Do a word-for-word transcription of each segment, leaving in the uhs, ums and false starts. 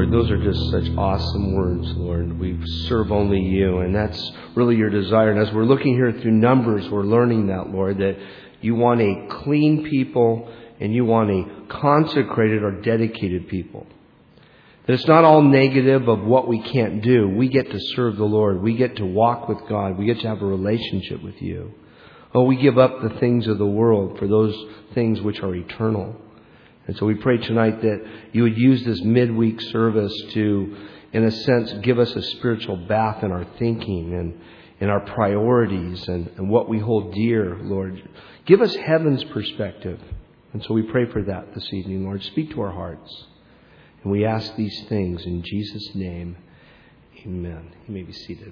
Lord, those are just such awesome words, Lord. We serve only you, and that's really your desire. And as we're looking here through Numbers, we're learning that, Lord, that you want a clean people and you want a consecrated or dedicated people. That it's not all negative of what we can't do. We get to serve the Lord. We get to walk with God. We get to have a relationship with you. Oh, we give up the things of the world for those things which are eternal. And so we pray tonight that you would use this midweek service to, in a sense, give us a spiritual bath in our thinking and in our priorities and, and what we hold dear, Lord. Give us heaven's perspective. And so we pray for that this evening, Lord. Speak to our hearts. And we ask these things in Jesus' name. Amen. You may be seated.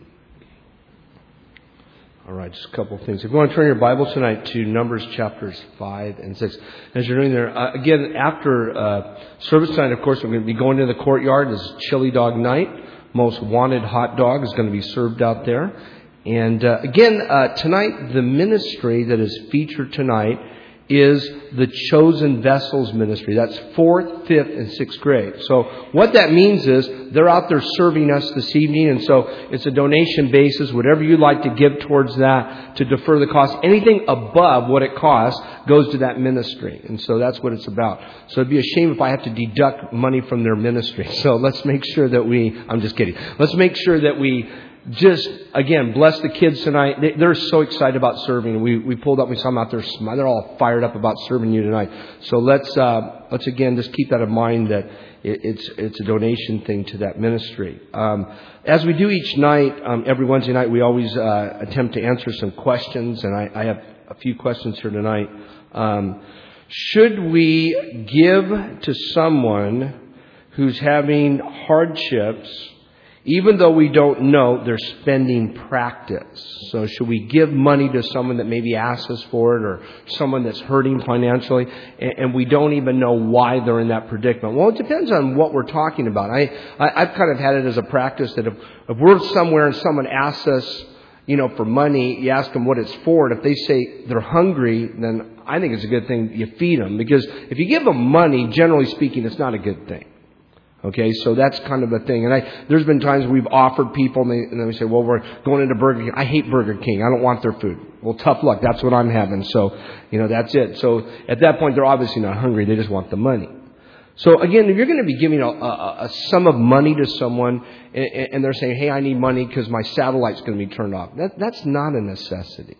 All right, just a couple of things. If you want to turn your Bibles tonight to Numbers chapters five and six. As you're doing there, uh, again, after uh, service tonight, of course, we're going to be going to the courtyard. This is chili dog night. Most wanted hot dog is going to be served out there. And uh, again, uh, tonight, the ministry that is featured tonight is the Chosen Vessels ministry. That's fourth, fifth, and sixth grade. So what that means is they're out there serving us this evening. And so it's a donation basis. Whatever you'd like to give towards that to defer the cost. Anything above what it costs goes to that ministry. And so that's what it's about. So it'd be a shame if I have to deduct money from their ministry. So let's make sure that we, I'm just kidding. Let's make sure that we just, again, bless the kids tonight. They, they're so excited about serving. We we pulled up, we saw them out there. They're all fired up about serving you tonight. So let's, uh, let's again, just keep that in mind that it, it's it's a donation thing to that ministry. Um, as we do each night, um, every Wednesday night, we always uh, attempt to answer some questions. And I, I have a few questions here tonight. Um, should we give to someone who's having hardships even though we don't know their spending practice? So should we give money to someone that maybe asks us for it, or someone that's hurting financially, and, and we don't even know why they're in that predicament? Well, it depends on what we're talking about. I, I, I've kind of had it as a practice that if, if we're somewhere and someone asks us, you know, for money, you ask them what it's for, and if they say they're hungry, then I think it's a good thing you feed them. Because if you give them money, generally speaking, it's not a good thing. Okay, so that's kind of a thing. And I, there's been times we've offered people, and, they, and then we say, well, we're going into Burger King. I hate Burger King. I don't want their food. Well, tough luck. That's what I'm having. So, you know, that's it. So at that point, they're obviously not hungry. They just want the money. So again, if you're going to be giving a, a, a sum of money to someone, and, and they're saying, hey, I need money because my satellite's going to be turned off, that, that's not a necessity.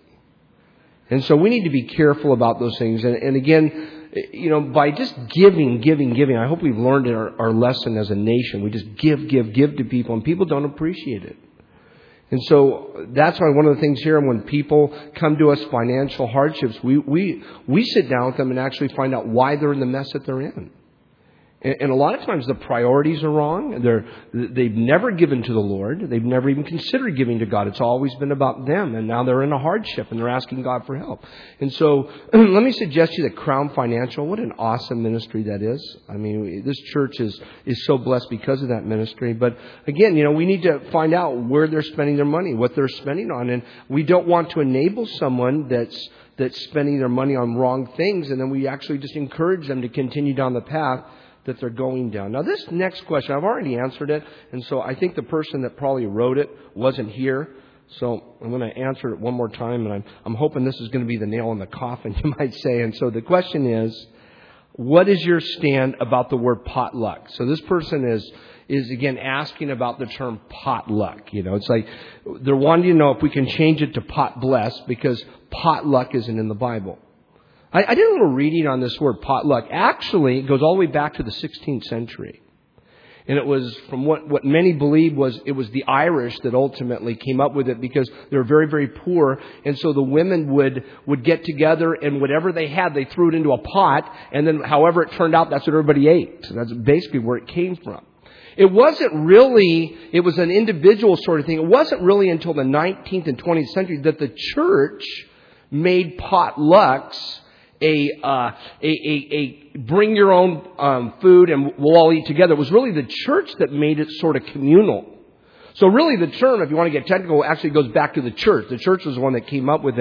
And so we need to be careful about those things. And, and again, you know, by just giving, giving, giving, I hope we've learned our, our lesson as a nation. We just give, give, give to people, and people don't appreciate it. And so that's why one of the things here, when people come to us financial hardships, we, we, we sit down with them and actually find out why they're in the mess that they're in. And, and a lot of times the priorities are wrong. They're, they've never given to the Lord. They've never even considered giving to God. It's always been about them. And now they're in a hardship and they're asking God for help. And so let me suggest to you that Crown Financial, what an awesome ministry that is. I mean, this church is, is so blessed because of that ministry. But again, you know, we need to find out where they're spending their money, what they're spending on. And we don't want to enable someone that's that's spending their money on wrong things. And then we actually just encourage them to continue down the path that they're going down. Now, this next question, I've already answered it. And so I think the person that probably wrote it wasn't here. So I'm going to answer it one more time. And I'm, I'm hoping this is going to be the nail in the coffin, you might say. And so the question is, what is your stand about the word potluck? So this person is, is again, asking about the term potluck. You know, it's like they're wanting to know if we can change it to pot blessed, because potluck isn't in the Bible. I, I did a little reading on this word potluck. Actually, it goes all the way back to the sixteenth century. And it was from what, what many believe was, it was the Irish that ultimately came up with it, because they were very, very poor. And so the women would, would get together, and whatever they had, they threw it into a pot. And then however it turned out, that's what everybody ate. So that's basically where it came from. It wasn't really, it was an individual sort of thing. It wasn't really until the nineteenth and twentieth century that the church made potlucks A, uh, a, a, a bring your own um, food and we'll all eat together. It was really the church that made it sort of communal. So really the term, if you want to get technical, actually goes back to the church. The church was the one that came up with it.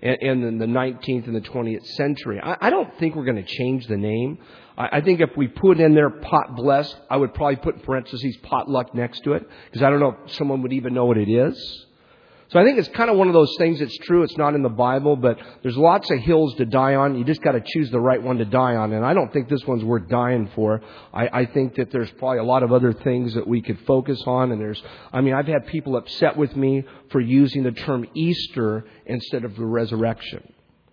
and, and in the nineteenth and the twentieth century. I, I don't think we're going to change the name. I, I think if we put in there pot blessed, I would probably put in parentheses potluck next to it, because I don't know if someone would even know what it is. So I think it's kind of one of those things that's true. It's not in the Bible, but there's lots of hills to die on. You just got to choose the right one to die on. And I don't think this one's worth dying for. I, I think that there's probably a lot of other things that we could focus on. And there's, I mean, I've had people upset with me for using the term Easter instead of the resurrection.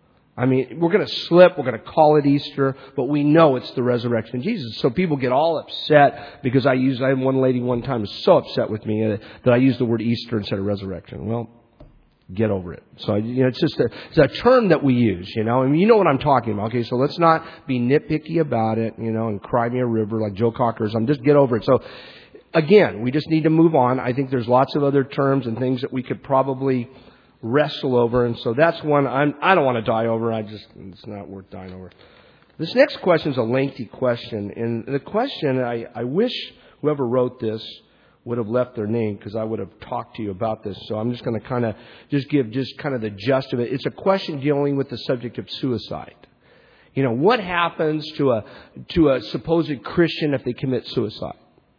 I mean, we're going to slip, we're going to call it Easter, but we know it's the resurrection of Jesus. So people get all upset because I used, I had one lady one time was so upset with me that I used the word Easter instead of resurrection. Well, get over it. So, you know, it's just a, it's a term that we use, you know, I mean, you know what I'm talking about. Okay, so let's not be nitpicky about it, you know, and cry me a river like Joe Cocker's. I'm just get over it. So again, we just need to move on. I think there's lots of other terms and things that we could probably wrestle over, and so that's one I'm, I don't want to die over. I just, it's not worth dying over. This next question is a lengthy question, and the question, I, I wish whoever wrote this would have left their name, because I would have talked to you about this. So I'm just going to kind of just give just kind of the gist of it. It's a question dealing with the subject of suicide. You know, what happens to a to a supposed Christian if they commit suicide?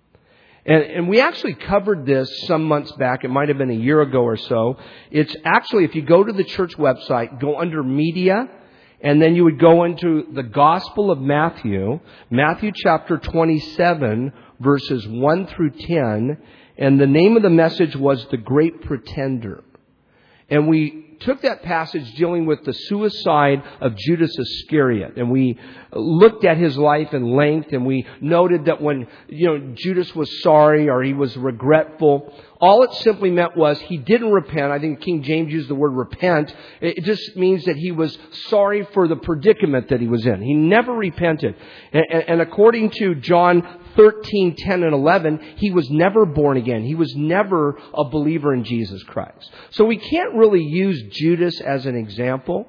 And, and we actually covered this some months back. It might have been a year ago or so. It's actually, if you go to the church website, go under media, and then you would go into the Gospel of Matthew, Matthew chapter twenty-seven, verses one through ten. And the name of the message was The Great Pretender. And we took that passage dealing with the suicide of Judas Iscariot, and we looked at his life in length, and we noted that when, you know, Judas was sorry or he was regretful, all it simply meant was he didn't repent. I think King James used the word repent. It just means that he was sorry for the predicament that he was in. He never repented. And, and according to John thirteen, ten, and eleven, he was never born again. He was never a believer in Jesus Christ. So we can't really use Judas as an example.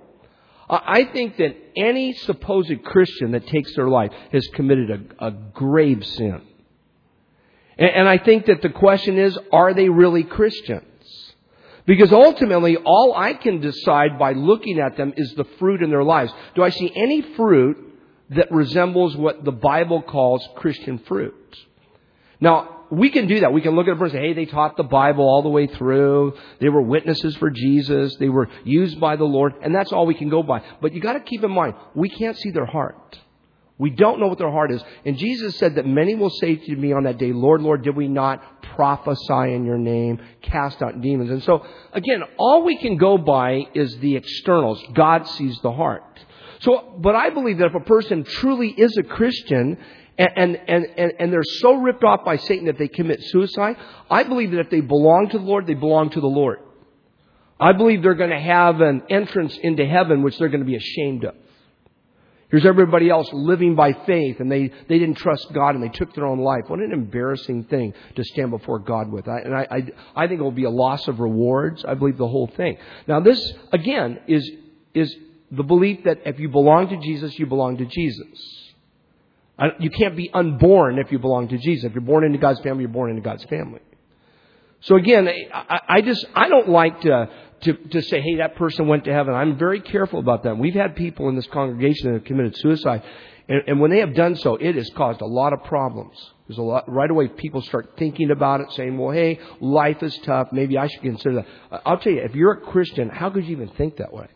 I think that any supposed Christian that takes their life has committed a, a grave sin. And, and I think that the question is, are they really Christians? Because ultimately, all I can decide by looking at them is the fruit in their lives. Do I see any fruit that resembles what the Bible calls Christian fruit? Now, we can do that. We can look at a person and say, hey, they taught the Bible all the way through. They were witnesses for Jesus. They were used by the Lord. And that's all we can go by. But you got to keep in mind, we can't see their heart. We don't know what their heart is. And Jesus said that many will say to me on that day, Lord, Lord, did we not prophesy in your name, cast out demons? And so, again, all we can go by is the externals. God sees the heart. So, but I believe that if a person truly is a Christian and, and, and, and they're so ripped off by Satan that they commit suicide, I believe that if they belong to the Lord, they belong to the Lord. I believe they're going to have an entrance into heaven which they're going to be ashamed of. Here's everybody else living by faith, and they, they didn't trust God and they took their own life. What an embarrassing thing to stand before God with. I, and I, I, I think it will be a loss of rewards. I believe the whole thing. Now this, again, is is the belief that if you belong to Jesus, you belong to Jesus. You can't be unborn if you belong to Jesus. If you're born into God's family, you're born into God's family. So again, I, I just, I don't like to, to, to say, hey, that person went to heaven. I'm very careful about that. We've had people in this congregation that have committed suicide. And, and when they have done so, it has caused a lot of problems. There's a lot, right away, people start thinking about it, saying, well, hey, life is tough. Maybe I should consider that. I'll tell you, if you're a Christian, how could you even think that way?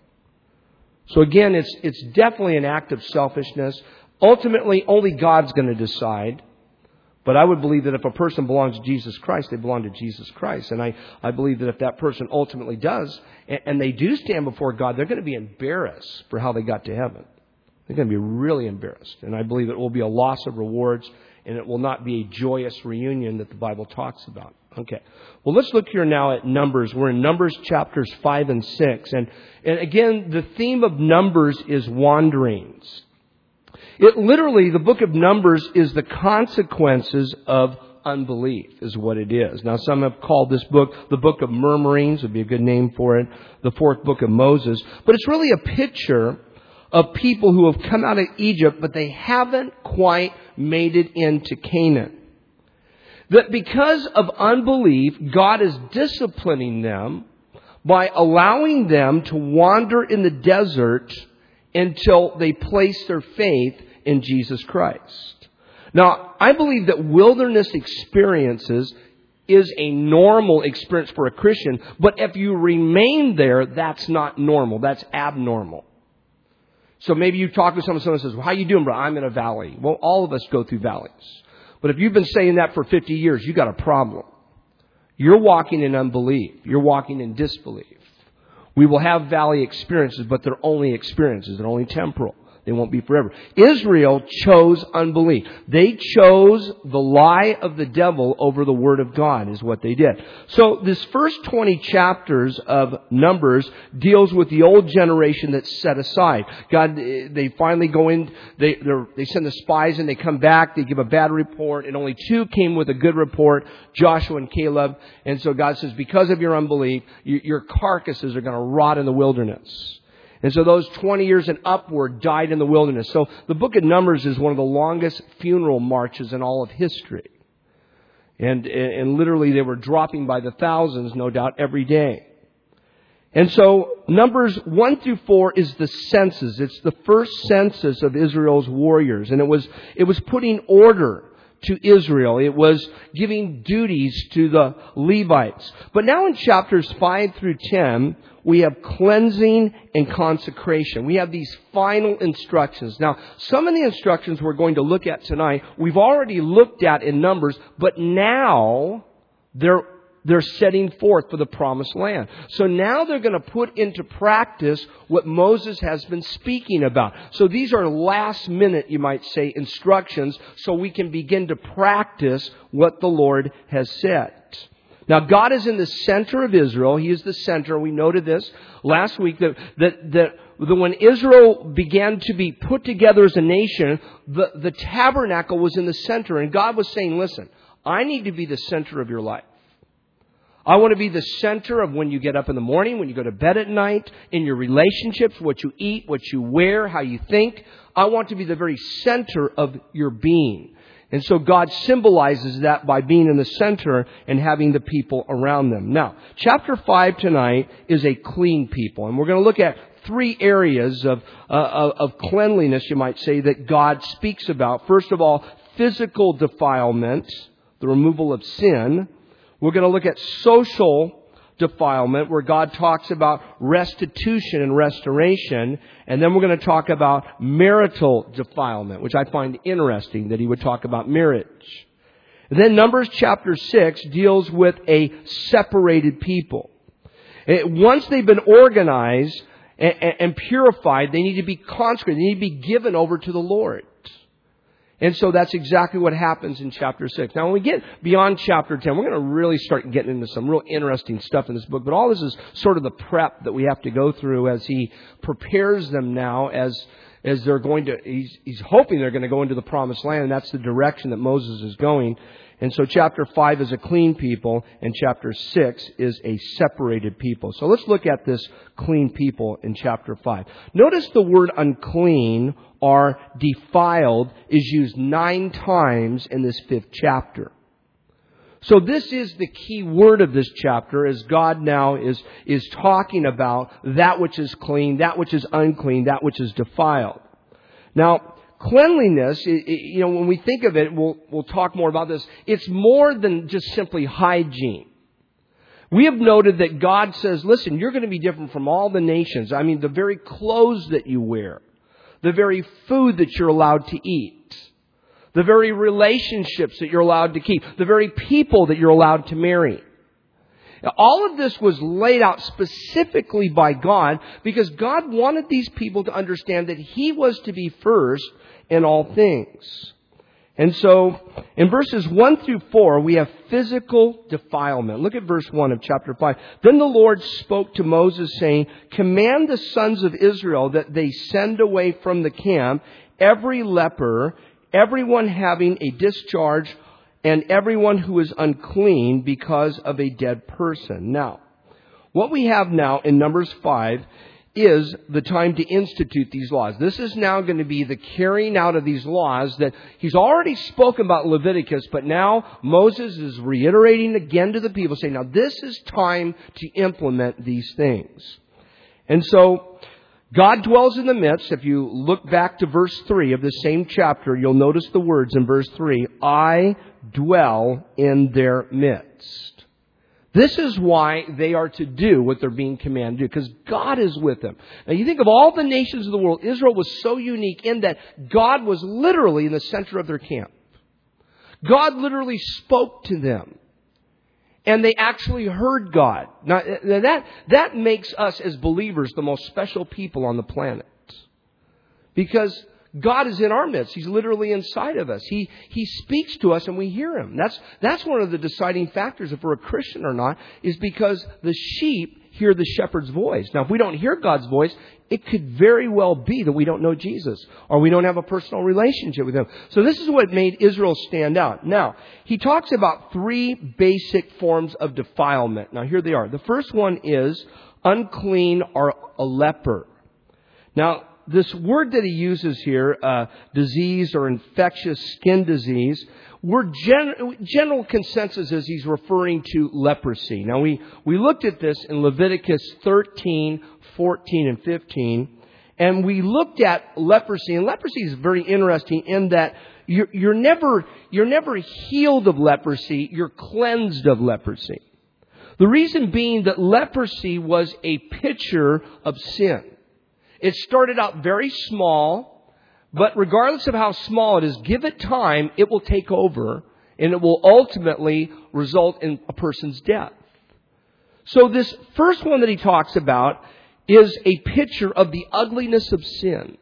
So again, it's it's definitely an act of selfishness. Ultimately, only God's going to decide. But I would believe that if a person belongs to Jesus Christ, they belong to Jesus Christ. And I, I believe that if that person ultimately does, and, and they do stand before God, they're going to be embarrassed for how they got to heaven. They're going to be really embarrassed. And I believe it will be a loss of rewards, and it will not be a joyous reunion that the Bible talks about. Okay. Well, let's look here now at Numbers. We're in Numbers chapters five and six. And, and again, the theme of Numbers is wanderings. It literally, the book of Numbers is the consequences of unbelief, is what it is. Now, some have called this book the book of murmurings, would be a good name for it, the fourth book of Moses. But it's really a picture of people who have come out of Egypt, but they haven't quite made it into Canaan. That because of unbelief, God is disciplining them by allowing them to wander in the desert until they place their faith in Jesus Christ. Now, I believe that wilderness experiences is a normal experience for a Christian, but if you remain there, that's not normal. That's abnormal. So maybe you talk to someone, someone says, well, how you doing, bro? I'm in a valley. Well, all of us go through valleys. But if you've been saying that for fifty years, you got a problem. You're walking in unbelief. You're walking in disbelief. We will have valley experiences, but they're only experiences. They're only temporal. They won't be forever. Israel chose unbelief. They chose the lie of the devil over the Word of God is what they did. So this first twenty chapters of Numbers deals with the old generation that's set aside. God, they finally go in, they they send the spies and they come back, they give a bad report, and only two came with a good report, Joshua and Caleb. And so God says, because of your unbelief, your carcasses are going to rot in the wilderness. And so those twenty years and upward died in the wilderness. So the book of Numbers is one of the longest funeral marches in all of history. And, and literally they were dropping by the thousands, no doubt, every day. And so Numbers one through four is the census. It's the first census of Israel's warriors. And it was, it was putting order to Israel. It was giving duties to the Levites. But now in chapters five through ten, we have cleansing and consecration. We have these final instructions. Now, some of the instructions we're going to look at tonight, we've already looked at in Numbers, but now they're they're setting forth for the promised land. So now they're going to put into practice what Moses has been speaking about. So these are last minute, you might say, instructions so we can begin to practice what the Lord has said. Now, God is in the center of Israel. He is the center. We noted this last week that, that, that, that when Israel began to be put together as a nation, the, the tabernacle was in the center. And God was saying, listen, I need to be the center of your life. I want to be the center of when you get up in the morning, when you go to bed at night, in your relationships, what you eat, what you wear, how you think. I want to be the very center of your being. And so God symbolizes that by being in the center and having the people around them. Now, chapter five tonight is a clean people. And we're going to look at three areas of, uh, of cleanliness, you might say, that God speaks about. First of all, physical defilement, the removal of sin. We're going to look at social defilement, where God talks about restitution and restoration. And then we're going to talk about marital defilement, which I find interesting that he would talk about marriage. And then Numbers chapter six deals with a separated people. Once they've been organized and purified, they need to be consecrated. They need to be given over to the Lord. And so that's exactly what happens in chapter six. Now, when we get beyond chapter ten, we're going to really start getting into some real interesting stuff in this book. But all this is sort of the prep that we have to go through as he prepares them now as as they're going to, he's, he's hoping they're going to go into the promised land. And that's the direction that Moses is going. And so chapter five is a clean people, and chapter six is a separated people. So let's look at this clean people in chapter five. Notice the word unclean or defiled is used nine times in this fifth chapter. So this is the key word of this chapter, as God now is, is talking about that which is clean, that which is unclean, that which is defiled. Now, cleanliness, you know, when we think of it, we'll, we'll talk more about this. It's more than just simply hygiene. We have noted that God says, listen, you're going to be different from all the nations. I mean, the very clothes that you wear, the very food that you're allowed to eat, the very relationships that you're allowed to keep, the very people that you're allowed to marry. Now, all of this was laid out specifically by God because God wanted these people to understand that He was to be first in all things. And so, in verses one through four, we have physical defilement. Look at verse one of chapter five. Then the Lord spoke to Moses, saying, command the sons of Israel that they send away from the camp every leper, everyone having a discharge, and everyone who is unclean because of a dead person. Now, what we have now in Numbers five is the time to institute these laws. This is now going to be the carrying out of these laws that he's already spoken about Leviticus, but now Moses is reiterating again to the people, saying, now this is time to implement these things. And so, God dwells in the midst. If you look back to verse three of the same chapter, you'll notice the words in verse three, I dwell in their midst. This is why they are to do what they're being commanded to do, because God is with them. Now you think of all the nations of the world, Israel was so unique in that God was literally in the center of their camp. God literally spoke to them. And they actually heard God. Now that, that makes us as believers the most special people on the planet. Because God is in our midst. He's literally inside of us. He, He speaks to us and we hear Him. That's, that's one of the deciding factors if we're a Christian or not, is because the sheep hear the shepherd's voice. Now, if we don't hear God's voice, it could very well be that we don't know Jesus or we don't have a personal relationship with Him. So this is what made Israel stand out. Now, he talks about three basic forms of defilement. Now, here they are. The first one is unclean or a leper. Now, this word that he uses here, uh, disease or infectious skin disease, we're gen- general consensus is he's referring to leprosy. Now, we, we looked at this in Leviticus thirteen, fourteen, and fifteen, and we looked at leprosy. And leprosy is very interesting in that you're, you're never, you're never healed of leprosy, you're cleansed of leprosy. The reason being that leprosy was a picture of sin. It started out very small, but regardless of how small it is, give it time, it will take over, and it will ultimately result in a person's death. So this first one that he talks about is a picture of the ugliness of sin.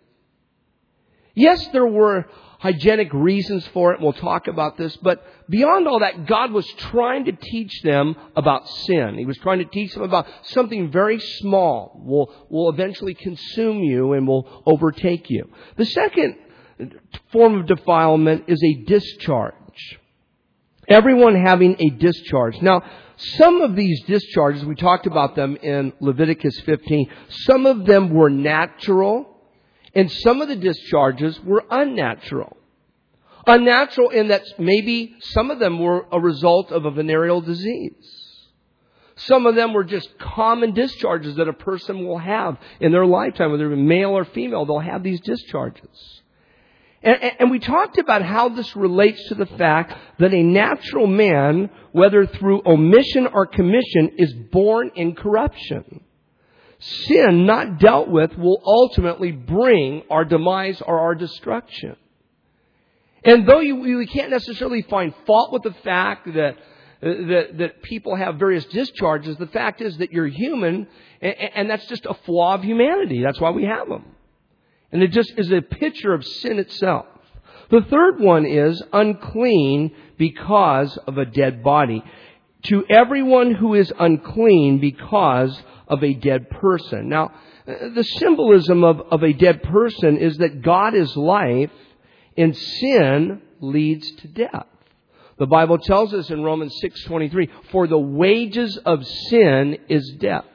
Yes, there were hygienic reasons for it, and we'll talk about this, but beyond all that, God was trying to teach them about sin. He was trying to teach them about something very small will, will eventually consume you and will overtake you. The second form of defilement is a discharge. Everyone having a discharge. Now, some of these discharges, we talked about them in Leviticus fifteen, some of them were natural, and some of the discharges were unnatural. Unnatural in that maybe some of them were a result of a venereal disease. Some of them were just common discharges that a person will have in their lifetime, whether they're male or female, they'll have these discharges. And, and we talked about how this relates to the fact that a natural man, whether through omission or commission, is born in corruption. Sin not dealt with will ultimately bring our demise or our destruction. And though you, you can't necessarily find fault with the fact that, that, that people have various discharges, the fact is that you're human, and, and that's just a flaw of humanity. That's why we have them. And it just is a picture of sin itself. The third one is unclean because of a dead body. To everyone who is unclean because of a dead person. Now, the symbolism of, of a dead person is that God is life and sin leads to death. The Bible tells us in Romans six twenty-three, for the wages of sin is death.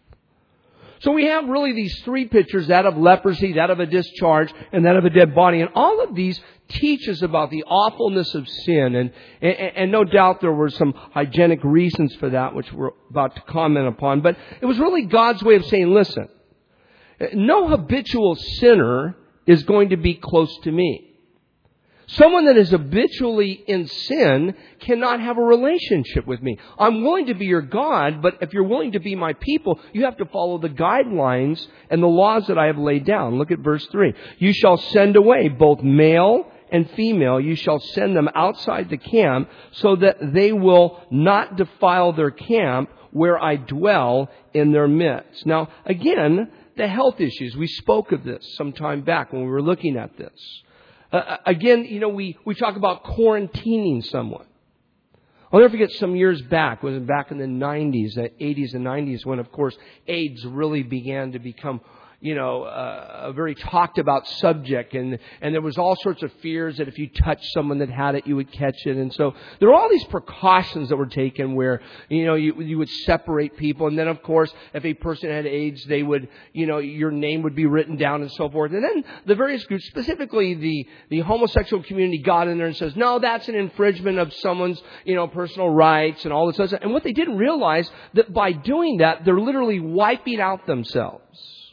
So we have really these three pictures, that of leprosy, that of a discharge, and that of a dead body. And all of these teach us about the awfulness of sin. And, and, and no doubt there were some hygienic reasons for that, which we're about to comment upon. But it was really God's way of saying, listen, no habitual sinner is going to be close to me. Someone that is habitually in sin cannot have a relationship with me. I'm willing to be your God, but if you're willing to be my people, you have to follow the guidelines and the laws that I have laid down. Look at verse three. You shall send away both male and female. You shall send them outside the camp so that they will not defile their camp where I dwell in their midst. Now, again, the health issues. We spoke of this some time back when we were looking at this. Uh, again, you know, we, we talk about quarantining someone. I'll never forget some years back, was it back in the nineties, the eighties and nineties, when, of course, AIDS really began to become you know, uh, a very talked about subject. And, and there was all sorts of fears that if you touched someone that had it, you would catch it. And so there were all these precautions that were taken where, you know, you, you would separate people. And then, of course, if a person had AIDS, they would, you know, your name would be written down and so forth. And then the various groups, specifically the, the homosexual community, got in there and says, no, that's an infringement of someone's, you know, personal rights and all this other stuff. And what they didn't realize that by doing that, they're literally wiping out themselves.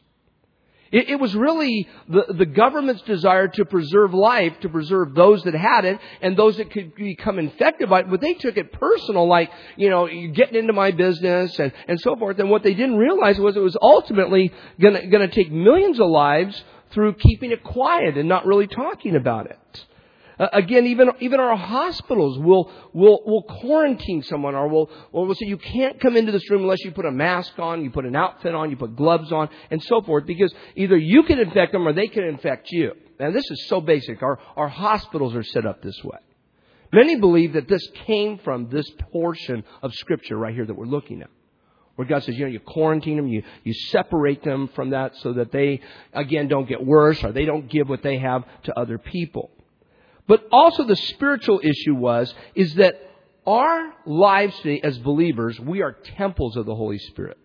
It, it was really the, the government's desire to preserve life, to preserve those that had it and those that could become infected by it. But they took it personal, like, you know, you're getting into my business and, and so forth. And what they didn't realize was it was ultimately going to take millions of lives through keeping it quiet and not really talking about it. Uh, again, even even our hospitals will will will quarantine someone, or will or will say you can't come into this room unless you put a mask on, you put an outfit on, you put gloves on, and so forth, because either you can infect them or they can infect you. And this is so basic. Our our hospitals are set up this way. Many believe that this came from this portion of Scripture right here that we're looking at, where God says, you know, you quarantine them, you you separate them from that so that they again don't get worse or they don't give what they have to other people. But also the spiritual issue was, is that our lives today as believers, we are temples of the Holy Spirit.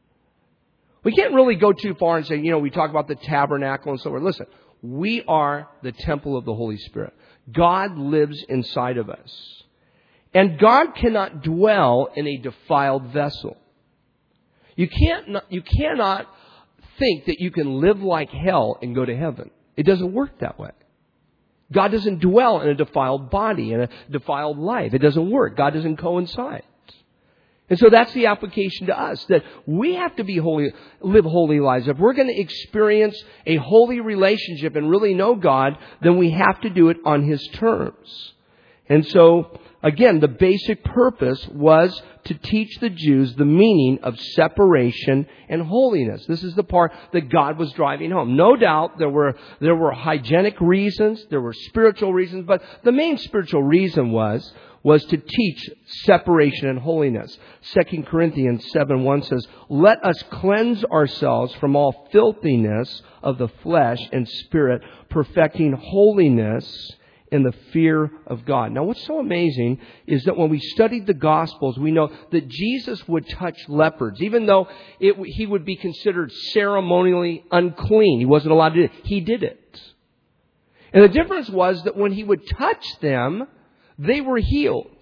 We can't really go too far and say, you know, we talk about the tabernacle and so on. Listen, we are the temple of the Holy Spirit. God lives inside of us. And God cannot dwell in a defiled vessel. You can't, you cannot think that you can live like hell and go to heaven. It doesn't work that way. God doesn't dwell in a defiled body, in a defiled life. It doesn't work. God doesn't coincide. And so that's the application to us, that we have to be holy, live holy lives. If we're going to experience a holy relationship and really know God, then we have to do it on His terms. And so, again, the basic purpose was to teach the Jews the meaning of separation and holiness. This is the part that God was driving home. No doubt there were there were hygienic reasons, there were spiritual reasons, but the main spiritual reason was was to teach separation and holiness. Second Corinthians seven one says, "Let us cleanse ourselves from all filthiness of the flesh and spirit, perfecting holiness in the fear of God." Now, what's so amazing is that when we studied the Gospels, we know that Jesus would touch lepers, even though it, he would be considered ceremonially unclean. He wasn't allowed to do it. He did it. And the difference was that when he would touch them, they were healed.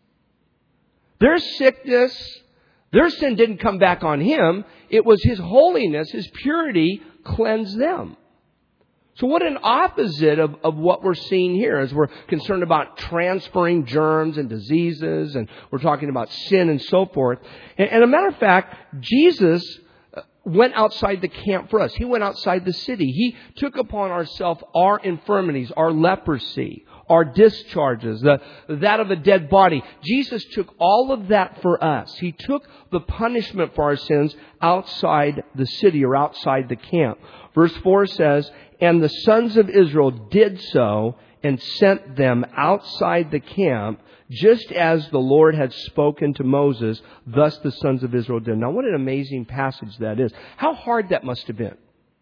Their sickness, their sin didn't come back on him. It was his holiness, his purity cleansed them. So what an opposite of, of what we're seeing here as we're concerned about transferring germs and diseases, and we're talking about sin and so forth. And, and a matter of fact, Jesus went outside the camp for us. He went outside the city. He took upon ourselves our infirmities, our leprosy, our discharges, the, that of a dead body. Jesus took all of that for us. He took the punishment for our sins outside the city or outside the camp. Verse four says, "And the sons of Israel did so and sent them outside the camp, just as the Lord had spoken to Moses. Thus the sons of Israel did." Now, what an amazing passage that is. How hard that must have been.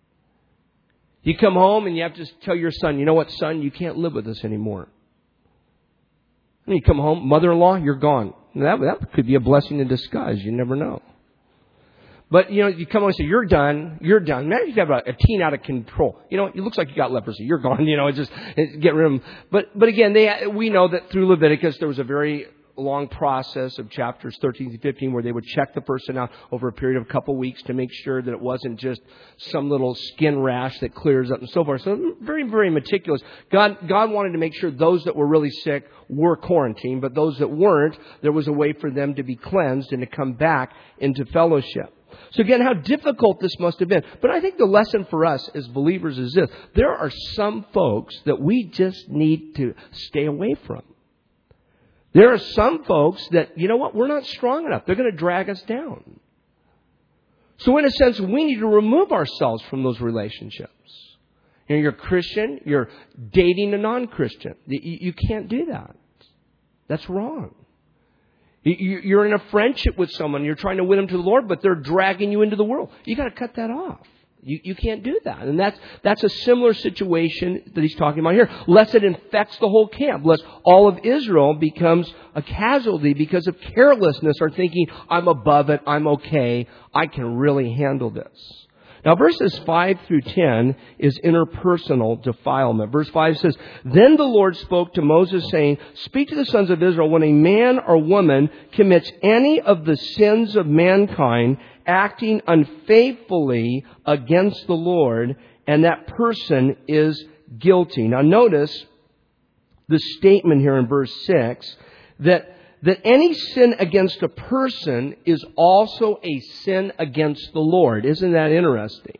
You come home and you have to tell your son, you know what, son, you can't live with us anymore. And you come home, mother-in-law, you're gone. That, that could be a blessing in disguise. You never know. But, you know, you come home and say, you're done, you're done. Imagine you have a, a teen out of control. You know, it looks like you got leprosy. You're gone. You know, it's just it's get rid of them. But, but again, they we know that through Leviticus, there was a very long process of chapters thirteen to fifteen where they would check the person out over a period of a couple weeks to make sure that it wasn't just some little skin rash that clears up and so forth. So very, very meticulous. God, God wanted to make sure those that were really sick were quarantined, but those that weren't, there was a way for them to be cleansed and to come back into fellowship. So again, how difficult this must have been. But I think the lesson for us as believers is this. There are some folks that we just need to stay away from. There are some folks that, you know what, we're not strong enough. They're going to drag us down. So in a sense, we need to remove ourselves from those relationships. You know, you're a Christian, you're dating a non-Christian. You, you can't do that. That's wrong. You, you're in a friendship with someone, you're trying to win them to the Lord, but they're dragging you into the world. You got to cut that off. You, you can't do that. And that's, that's a similar situation that he's talking about here. Lest it infects the whole camp. Lest all of Israel becomes a casualty because of carelessness or thinking, I'm above it, I'm okay, I can really handle this. Now, verses five through ten is interpersonal defilement. Verse five says, Then the Lord spoke to Moses, saying, Speak to the sons of Israel, when a man or woman commits any of the sins of mankind, acting unfaithfully against the Lord, and that person is guilty. Now, notice the statement here in verse six, that that any sin against a person is also a sin against the Lord. Isn't that interesting?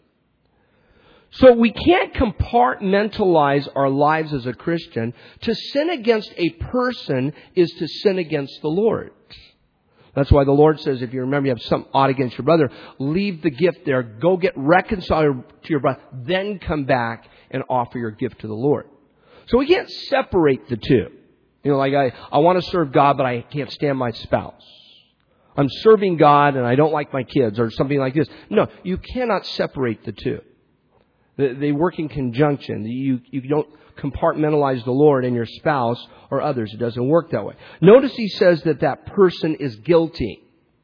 So we can't compartmentalize our lives as a Christian. To sin against a person is to sin against the Lord. That's why the Lord says, if you remember you have something odd against your brother, leave the gift there, go get reconciled to your brother, then come back and offer your gift to the Lord. So we can't separate the two. You know, like I, I want to serve God, but I can't stand my spouse. I'm serving God and I don't like my kids or something like this. No, you cannot separate the two. They, they work in conjunction. You, you don't compartmentalize the Lord and your spouse or others. It doesn't work that way. Notice he says that that person is guilty.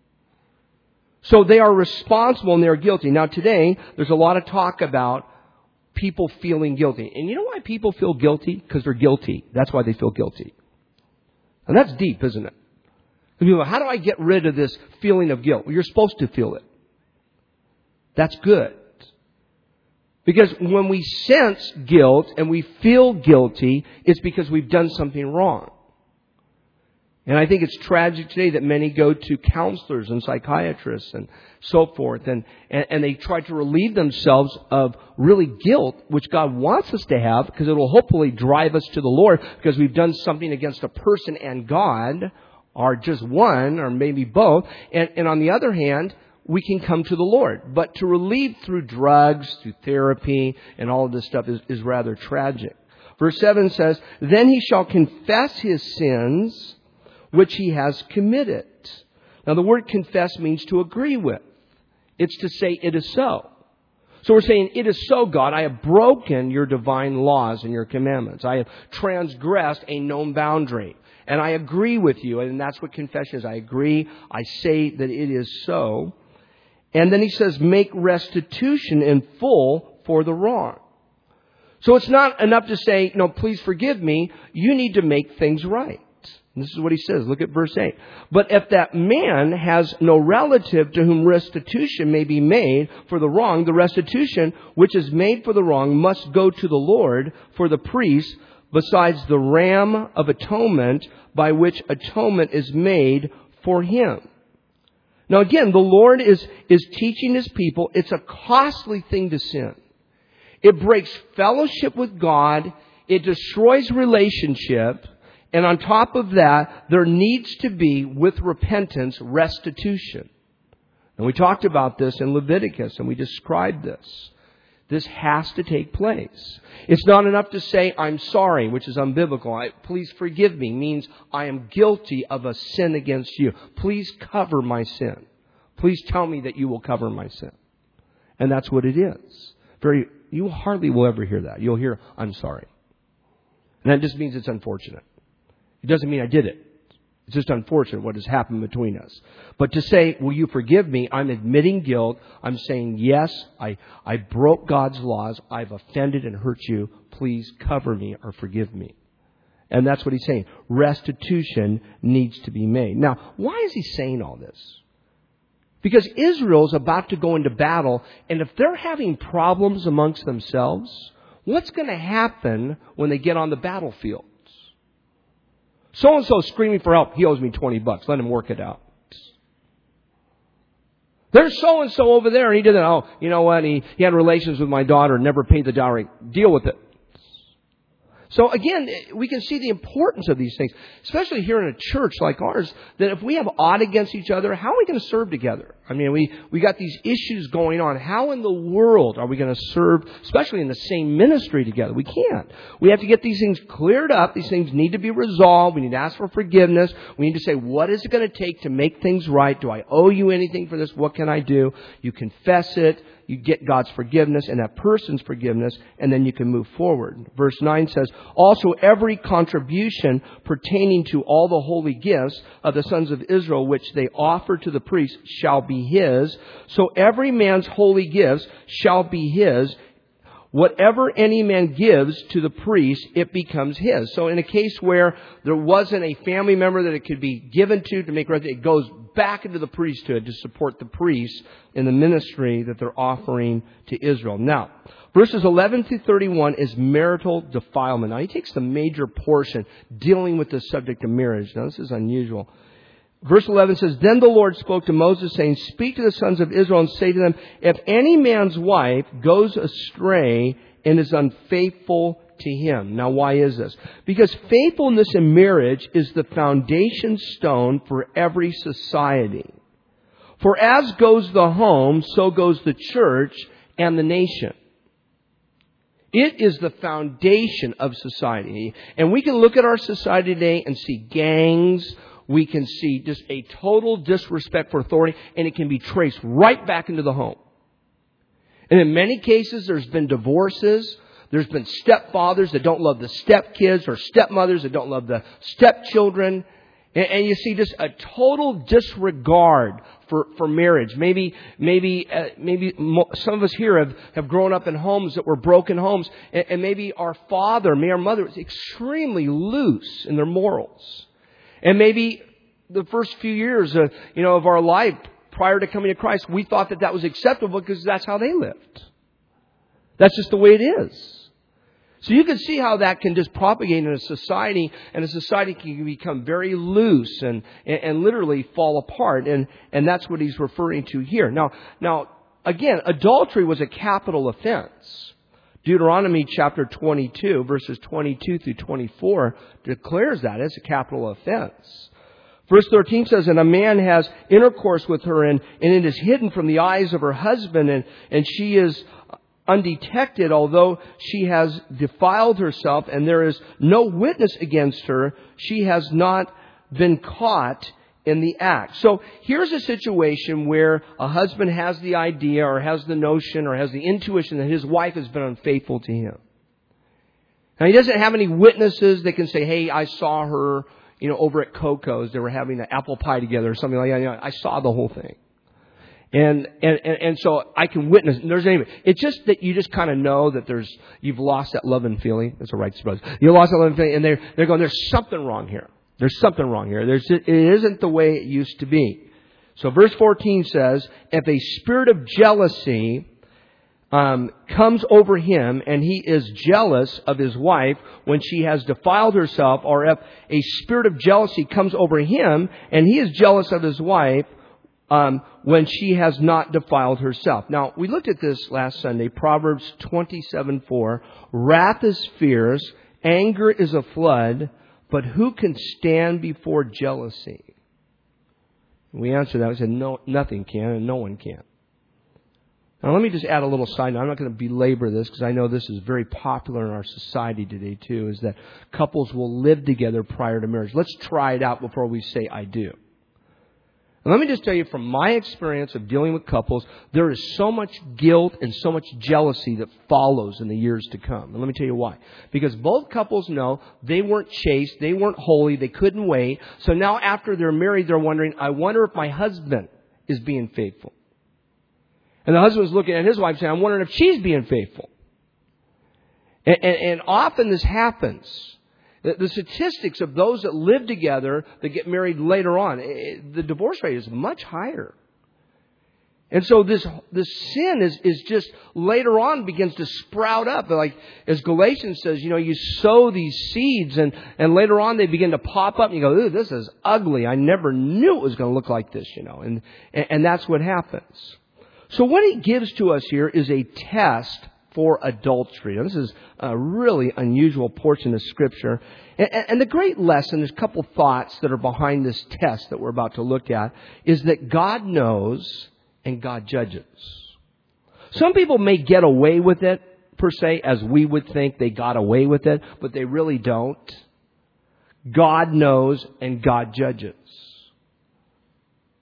So they are responsible and they're guilty. Now today, there's a lot of talk about people feeling guilty. And you know why people feel guilty? Because they're guilty. That's why they feel guilty. And that's deep, isn't it? People go, how do I get rid of this feeling of guilt? Well, you're supposed to feel it. That's good. Because when we sense guilt and we feel guilty, it's because we've done something wrong. And I think it's tragic today that many go to counselors and psychiatrists and so forth, and, and, and they try to relieve themselves of really guilt, which God wants us to have, because it will hopefully drive us to the Lord, because we've done something against a person and God, or just one, or maybe both. And, and on the other hand, we can come to the Lord. But to relieve through drugs, through therapy, and all of this stuff is, is rather tragic. Verse seven says, Then he shall confess his sins which he has committed. Now the word confess means to agree with. It's to say it is so. So we're saying, it is so, God, I have broken your divine laws and your commandments. I have transgressed a known boundary. And I agree with you. And that's what confession is. I agree. I say that it is so. And then he says, make restitution in full for the wrong. So it's not enough to say, no, please forgive me. You need to make things right. This is what he says. Look at verse eight. But if that man has no relative to whom restitution may be made for the wrong, the restitution which is made for the wrong must go to the Lord for the priest, besides the ram of atonement by which atonement is made for him. Now again, the Lord is, is teaching his people it's a costly thing to sin. It breaks fellowship with God. It destroys relationship. And on top of that, there needs to be, with repentance, restitution. And we talked about this in Leviticus, and we described this. This has to take place. It's not enough to say, I'm sorry, which is unbiblical. I, please forgive me means I am guilty of a sin against you. Please cover my sin. Please tell me that you will cover my sin. And that's what it is. Very, you hardly will ever hear that. You'll hear, I'm sorry. And that just means it's unfortunate. It doesn't mean I did it. It's just unfortunate what has happened between us. But to say, will you forgive me? I'm admitting guilt. I'm saying, yes, I, I broke God's laws. I've offended and hurt you. Please cover me or forgive me. And that's what he's saying. Restitution needs to be made. Now, why is he saying all this? Because Israel's about to go into battle, and if they're having problems amongst themselves, what's going to happen when they get on the battlefield? So-and-so screaming for help. He owes me twenty bucks. Let him work it out. There's so-and-so over there, and he did that. Oh, you know what? He, he had relations with my daughter, never paid the dowry. Deal with it. So again, we can see the importance of these things, especially here in a church like ours, that if we have odd against each other, how are we going to serve together? I mean, we, we got these issues going on. How in the world are we going to serve, especially in the same ministry together? We can't. We have to get these things cleared up. These things need to be resolved. We need to ask for forgiveness. We need to say, what is it going to take to make things right? Do I owe you anything for this? What can I do? You confess it. you get God's forgiveness and that person's forgiveness, and then you can move forward. Verse nine says, also every contribution pertaining to all the holy gifts of the sons of Israel, which they offer to the priest, shall be his. So every man's holy gifts shall be his. Whatever any man gives to the priest, it becomes his. So in a case where there wasn't a family member that it could be given to to make right, it goes back into the priesthood to support the priests in the ministry that they're offering to Israel. Now, verses eleven through thirty-one is marital defilement. Now, he takes the major portion dealing with the subject of marriage. Now, this is unusual. Verse eleven says, then the Lord spoke to Moses, saying, speak to the sons of Israel and say to them, if any man's wife goes astray and is unfaithful to him. Now, why is this? Because faithfulness in marriage is the foundation stone for every society. For as goes the home, so goes the church and the nation. It is the foundation of society. And we can look at our society today and see gangs. We can see just a total disrespect for authority, and it can be traced right back into the home. And in many cases, there's been divorces. There's been stepfathers that don't love the stepkids, or stepmothers that don't love the stepchildren. And, and you see just a total disregard for, for marriage. Maybe, maybe, uh, maybe mo- some of us here have, have grown up in homes that were broken homes. And, and maybe our father, maybe our mother was extremely loose in their morals. And maybe the first few years, uh, you know, of our life prior to coming to Christ, we thought that that was acceptable because that's how they lived. That's just the way it is. So you can see how that can just propagate in a society, and a society can become very loose and, and, and literally fall apart. And, and that's what he's referring to here. Now, now, again, adultery was a capital offense. Deuteronomy chapter twenty-two, verses twenty-two through twenty-four, declares that as a capital offense. Verse thirteen says, and a man has intercourse with her, and, and it is hidden from the eyes of her husband, and, and she is undetected, although she has defiled herself, and there is no witness against her. She has not been caught in the act. So here's a situation where a husband has the idea or has the notion or has the intuition that his wife has been unfaithful to him. Now, he doesn't have any witnesses that can say, hey, I saw her, you know, over at Coco's. They were having an apple pie together or something like that. You know, I saw the whole thing. And, and, and, and so I can witness. There's any, it's just that you just kind of know that there's, you've lost that love and feeling. That's a right suppose. You lost that love and feeling, and they're, they're going, there's something wrong here. There's something wrong here. There's, it isn't the way it used to be. So verse fourteen says, if a spirit of jealousy um, comes over him, and he is jealous of his wife when she has defiled herself, or if a spirit of jealousy comes over him, and he is jealous of his wife um, when she has not defiled herself. Now, we looked at this last Sunday, Proverbs twenty-seven four. Wrath is fierce, anger is a flood, but who can stand before jealousy? We answered that. We said, no, nothing can, and no one can. Now, let me just add a little side note. I'm not going to belabor this because I know this is very popular in our society today, too, is that couples will live together prior to marriage. Let's try it out before we say, I do. And let me just tell you, from my experience of dealing with couples, there is so much guilt and so much jealousy that follows in the years to come. And let me tell you why. Because both couples know they weren't chaste, they weren't holy, they couldn't wait. So now after they're married, they're wondering, I wonder if my husband is being faithful. And the husband's looking at his wife saying, I'm wondering if she's being faithful. And, and, and often this happens. The, the statistics of those that live together that get married later on, it, the divorce rate is much higher. And so this this sin is, is just later on begins to sprout up. Like as Galatians says, you know, you sow these seeds and, and later on they begin to pop up and you go, ooh, this is ugly. I never knew it was going to look like this, you know. And, and, and that's what happens. So what he gives to us here is a test for adultery. Now, this is a really unusual portion of Scripture. And, and the great lesson, there's a couple thoughts that are behind this test that we're about to look at, is that God knows and God judges. Some people may get away with it, per se, as we would think they got away with it, but they really don't. God knows and God judges.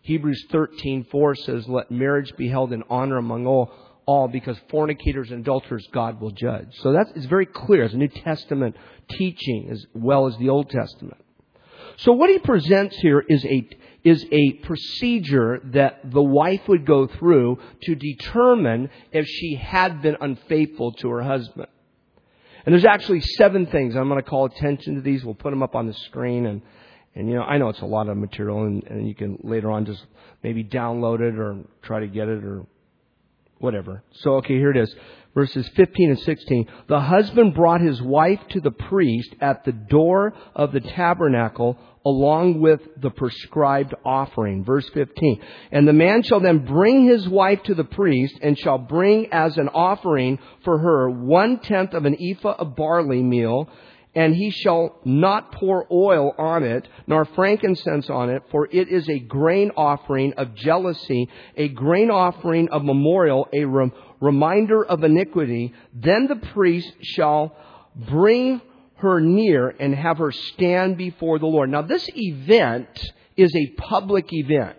Hebrews thirteen four says, let marriage be held in honor among all, all because fornicators and adulterers God will judge. So that's it's very clear. It's a New Testament teaching as well as the Old Testament. So what he presents here is a is a procedure that the wife would go through to determine if she had been unfaithful to her husband. And there's actually seven things. I'm going to call attention to these. We'll put them up on the screen. And, and you know, I know it's a lot of material, and, and you can later on just maybe download it or try to get it or whatever. So, okay, here it is. Verses fifteen and sixteen. The husband brought his wife to the priest at the door of the tabernacle along with the prescribed offering. Verse fifteen. And the man shall then bring his wife to the priest and shall bring as an offering for her one-tenth of an ephah of barley meal, and he shall not pour oil on it, nor frankincense on it, for it is a grain offering of jealousy, a grain offering of memorial, a rem- reminder of iniquity. Then the priest shall bring her near and have her stand before the Lord. Now, this event is a public event.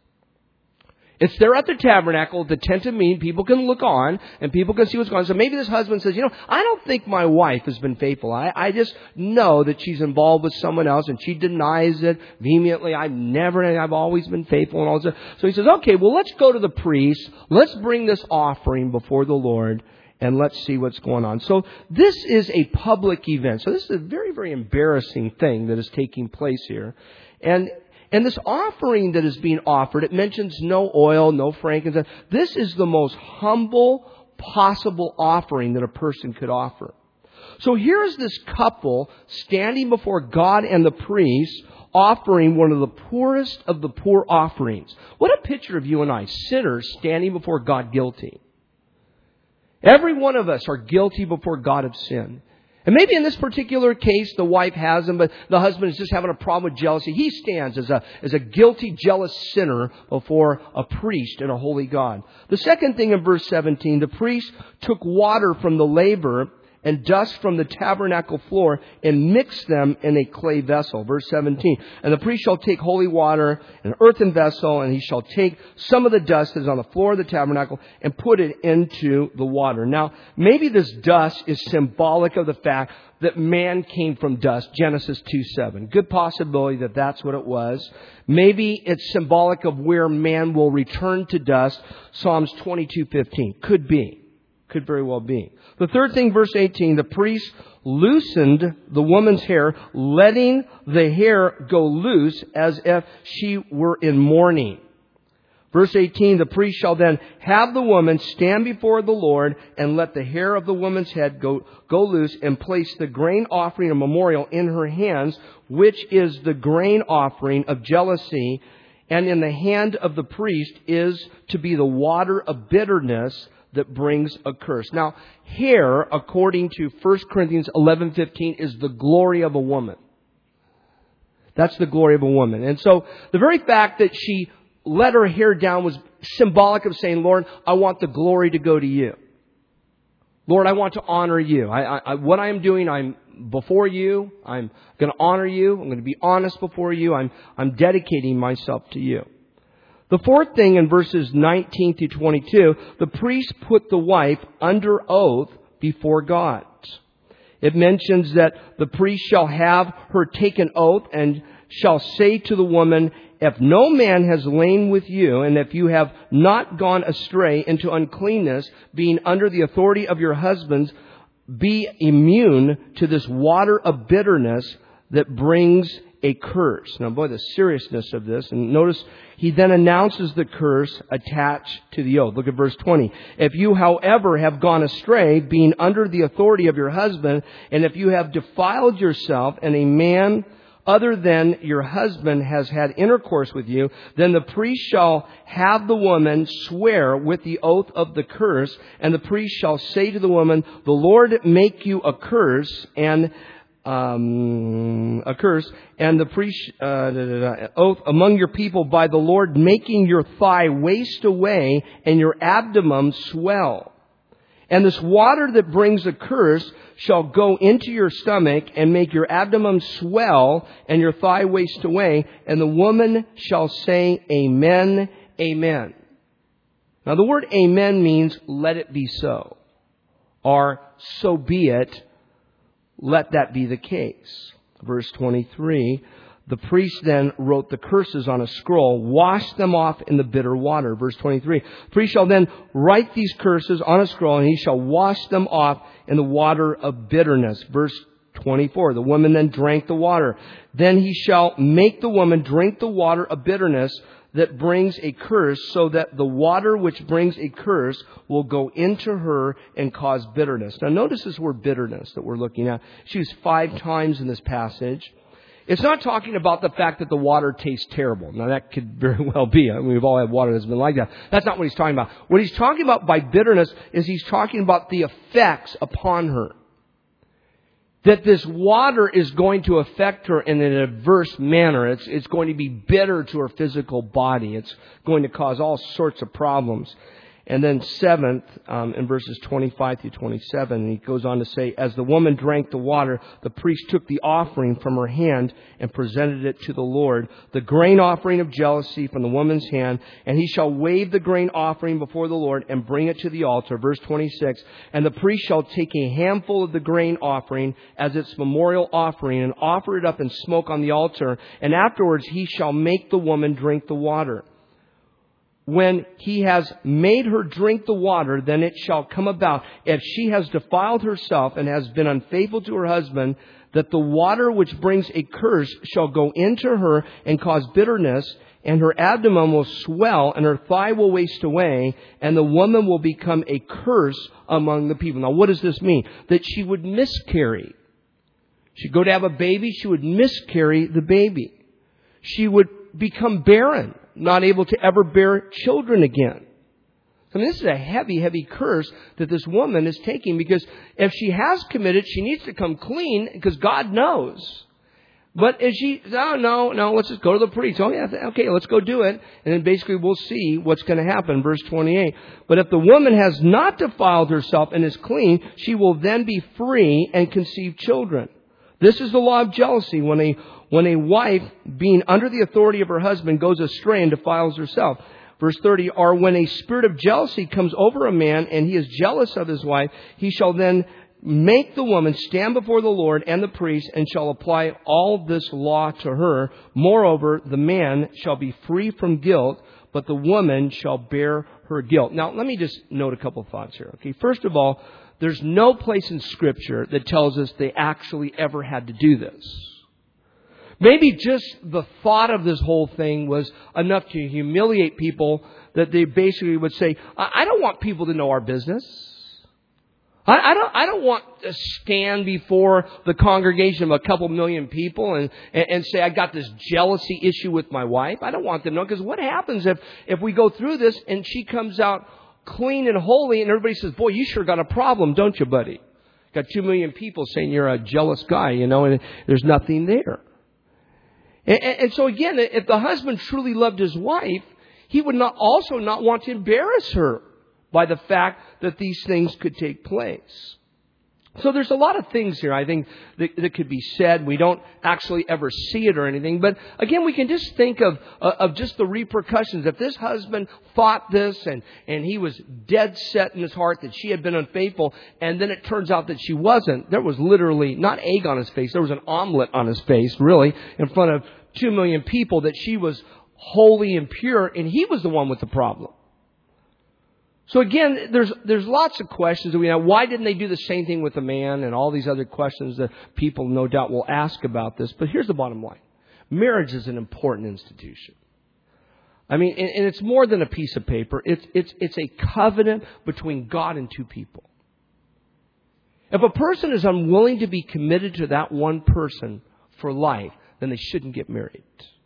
It's there at the tabernacle, the tent of meeting. People can look on and people can see what's going on. So maybe this husband says, you know, I don't think my wife has been faithful. I, I just know that she's involved with someone else and she denies it vehemently. I've never, I've always been faithful and all this. So he says, okay, well, let's go to the priest. Let's bring this offering before the Lord and let's see what's going on. So this is a public event. So this is a very, very embarrassing thing that is taking place here. And And this offering that is being offered, it mentions no oil, no frankincense. This is the most humble possible offering that a person could offer. So here's this couple standing before God and the priest offering one of the poorest of the poor offerings. What a picture of you and I, sinners standing before God guilty. Every one of us are guilty before God of sin. And maybe in this particular case, the wife has him, but the husband is just having a problem with jealousy. He stands as a, as a guilty, jealous sinner before a priest and a holy God. The second thing in verse seventeen, the priest took water from the laver and dust from the tabernacle floor and mixed them in a clay vessel. Verse seventeen, and the priest shall take holy water in an earthen vessel, and he shall take some of the dust that is on the floor of the tabernacle and put it into the water. Now, maybe this dust is symbolic of the fact that man came from dust. Genesis two seven. Good possibility that that's what it was. Maybe it's symbolic of where man will return to dust. Psalms twenty-two fifteen. Could be. Could very well be. The third thing, verse eighteen, the priest loosened the woman's hair, letting the hair go loose as if she were in mourning. Verse eighteen, the priest shall then have the woman stand before the Lord and let the hair of the woman's head go, go loose and place the grain offering of memorial in her hands, which is the grain offering of jealousy. And in the hand of the priest is to be the water of bitterness that brings a curse. Now, hair, according to First Corinthians eleven fifteen, is the glory of a woman. That's the glory of a woman. And so, the very fact that she let her hair down was symbolic of saying, Lord, I want the glory to go to you. Lord, I want to honor you. I, I, what I am doing, I'm before you. I'm going to honor you. I'm going to be honest before you. I'm, I'm dedicating myself to you. The fourth thing in verses nineteen through twenty-two, the priest put the wife under oath before God. It mentions that the priest shall have her take an oath and shall say to the woman, if no man has lain with you, and if you have not gone astray into uncleanness, being under the authority of your husbands, be immune to this water of bitterness that brings a curse. Now, boy, the seriousness of this. And notice, he then announces the curse attached to the oath. Look at verse twenty. If you, however, have gone astray, being under the authority of your husband, and if you have defiled yourself, and a man other than your husband has had intercourse with you, then the priest shall have the woman swear with the oath of the curse, and the priest shall say to the woman, the Lord make you a curse, and Um, a curse, and the priest uh, da, da, da, oath among your people by the Lord, making your thigh waste away and your abdomen swell. And this water that brings a curse shall go into your stomach and make your abdomen swell and your thigh waste away. And the woman shall say, Amen, Amen. Now the word amen means let it be so. Or so be it, let that be the case. Verse twenty-three, the priest then wrote the curses on a scroll, washed them off in the bitter water. Verse twenty-three, the priest shall then write these curses on a scroll, and he shall wash them off in the water of bitterness. Verse twenty-four, the woman then drank the water. Then he shall make the woman drink the water of bitterness that brings a curse, so that the water which brings a curse will go into her and cause bitterness. Now notice this word bitterness that we're looking at. It's used five times in this passage. It's not talking about the fact that the water tastes terrible. Now that could very well be. I mean, we've all had water that's been like that. That's not what he's talking about. What he's talking about by bitterness is he's talking about the effects upon her. That this water is going to affect her in an adverse manner. It's, it's going to be bitter to her physical body. It's going to cause all sorts of problems. And then seventh, um, in verses twenty-five through twenty-seven, he goes on to say, as the woman drank the water, the priest took the offering from her hand and presented it to the Lord, the grain offering of jealousy from the woman's hand, and he shall wave the grain offering before the Lord and bring it to the altar. Verse twenty-six, and the priest shall take a handful of the grain offering as its memorial offering and offer it up in smoke on the altar, and afterwards he shall make the woman drink the water. When he has made her drink the water, then it shall come about, if she has defiled herself and has been unfaithful to her husband, that the water which brings a curse shall go into her and cause bitterness, and her abdomen will swell, and her thigh will waste away, and the woman will become a curse among the people. Now, what does this mean? That she would miscarry. She'd go to have a baby, she would miscarry the baby. She would become barren, not able to ever bear children again. I mean, this is a heavy, heavy curse that this woman is taking, because if she has committed, she needs to come clean, because God knows. But if she, oh, no, no, let's just go to the priest. Oh, yeah, okay, let's go do it. And then basically we'll see what's going to happen. Verse twenty-eight. But if the woman has not defiled herself and is clean, she will then be free and conceive children. This is the law of jealousy. When a When a wife, being under the authority of her husband, goes astray and defiles herself. Verse thirty, or when a spirit of jealousy comes over a man and he is jealous of his wife, he shall then make the woman stand before the Lord and the priest and shall apply all this law to her. Moreover, the man shall be free from guilt, but the woman shall bear her guilt. Now, let me just note a couple of thoughts here. Okay, first of all, there's no place in Scripture that tells us they actually ever had to do this. Maybe just the thought of this whole thing was enough to humiliate people that they basically would say, I don't want people to know our business. I, I don't I don't want to stand before the congregation of a couple million people and, and, and say I got this jealousy issue with my wife. I don't want them to know, because what happens if, if we go through this and she comes out clean and holy and everybody says, boy, you sure got a problem, don't you, buddy? Got two million people saying you're a jealous guy, you know, and there's nothing there. And, and so again, if the husband truly loved his wife, he would not also not want to embarrass her by the fact that these things could take place. So there's a lot of things here, I think, that, that could be said. We don't actually ever see it or anything. But again, we can just think of uh, of just the repercussions. If this husband thought this and, and he was dead set in his heart that she had been unfaithful, and then it turns out that she wasn't, there was literally not egg on his face. There was an omelet on his face, really, in front of two million people, that she was holy and pure, and he was the one with the problem. So again, there's there's lots of questions that we have. Why didn't they do the same thing with a man? And all these other questions that people no doubt will ask about this. But here's the bottom line. Marriage is an important institution. I mean, and, and it's more than a piece of paper. It's it's it's a covenant between God and two people. If a person is unwilling to be committed to that one person for life, then they shouldn't get married.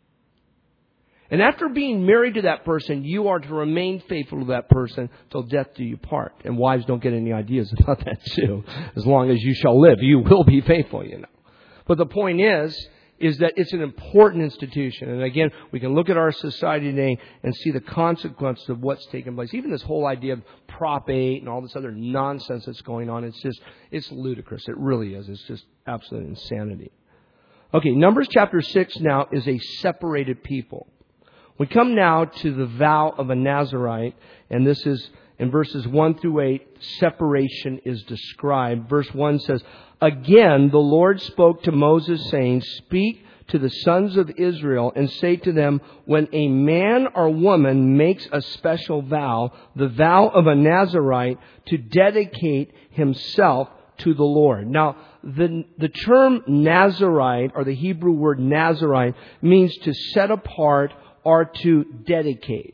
And after being married to that person, you are to remain faithful to that person till death do you part. And wives don't get any ideas about that too. As long as you shall live, you will be faithful, you know. But the point is, is that it's an important institution. And again, we can look at our society today and see the consequences of what's taken place. Even this whole idea of Prop eight and all this other nonsense that's going on, it's just, it's ludicrous. It really is. It's just absolute insanity. Okay, Numbers chapter six now is a separated people. We come now to the vow of a Nazirite, and this is in verses one through eight, separation is described. Verse one says, "Again, the Lord spoke to Moses, saying, Speak to the sons of Israel and say to them, when a man or woman makes a special vow, the vow of a Nazirite, to dedicate himself to the Lord." Now, the, the term Nazirite, or the Hebrew word Nazirite, means to set apart or to dedicate.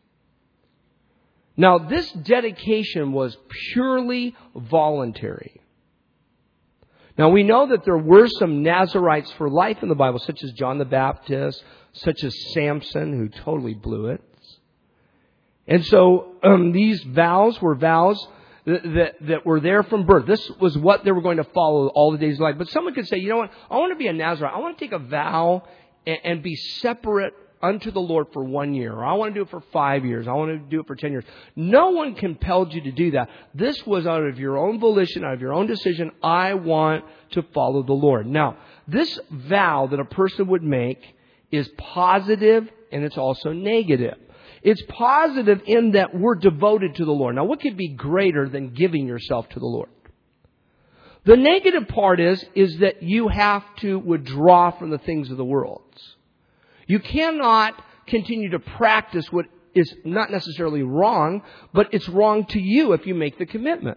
Now, this dedication was purely voluntary. Now, we know that there were some Nazirites for life in the Bible, such as John the Baptist, such as Samson, who totally blew it. And so, um, these vows were vows that, that, that were there from birth. This was what they were going to follow all the days of life. But someone could say, you know what, I want to be a Nazirite. I want to take a vow and, and be separate unto the Lord for one year. Or I want to do it for five years. I want to do it for ten years. No one compelled you to do that. This was out of your own volition, out of your own decision. I want to follow the Lord. Now, this vow that a person would make is positive and it's also negative. It's positive in that we're devoted to the Lord. Now, what could be greater than giving yourself to the Lord? The negative part is, is that you have to withdraw from the things of the world. You cannot continue to practice what is not necessarily wrong, but it's wrong to you if you make the commitment.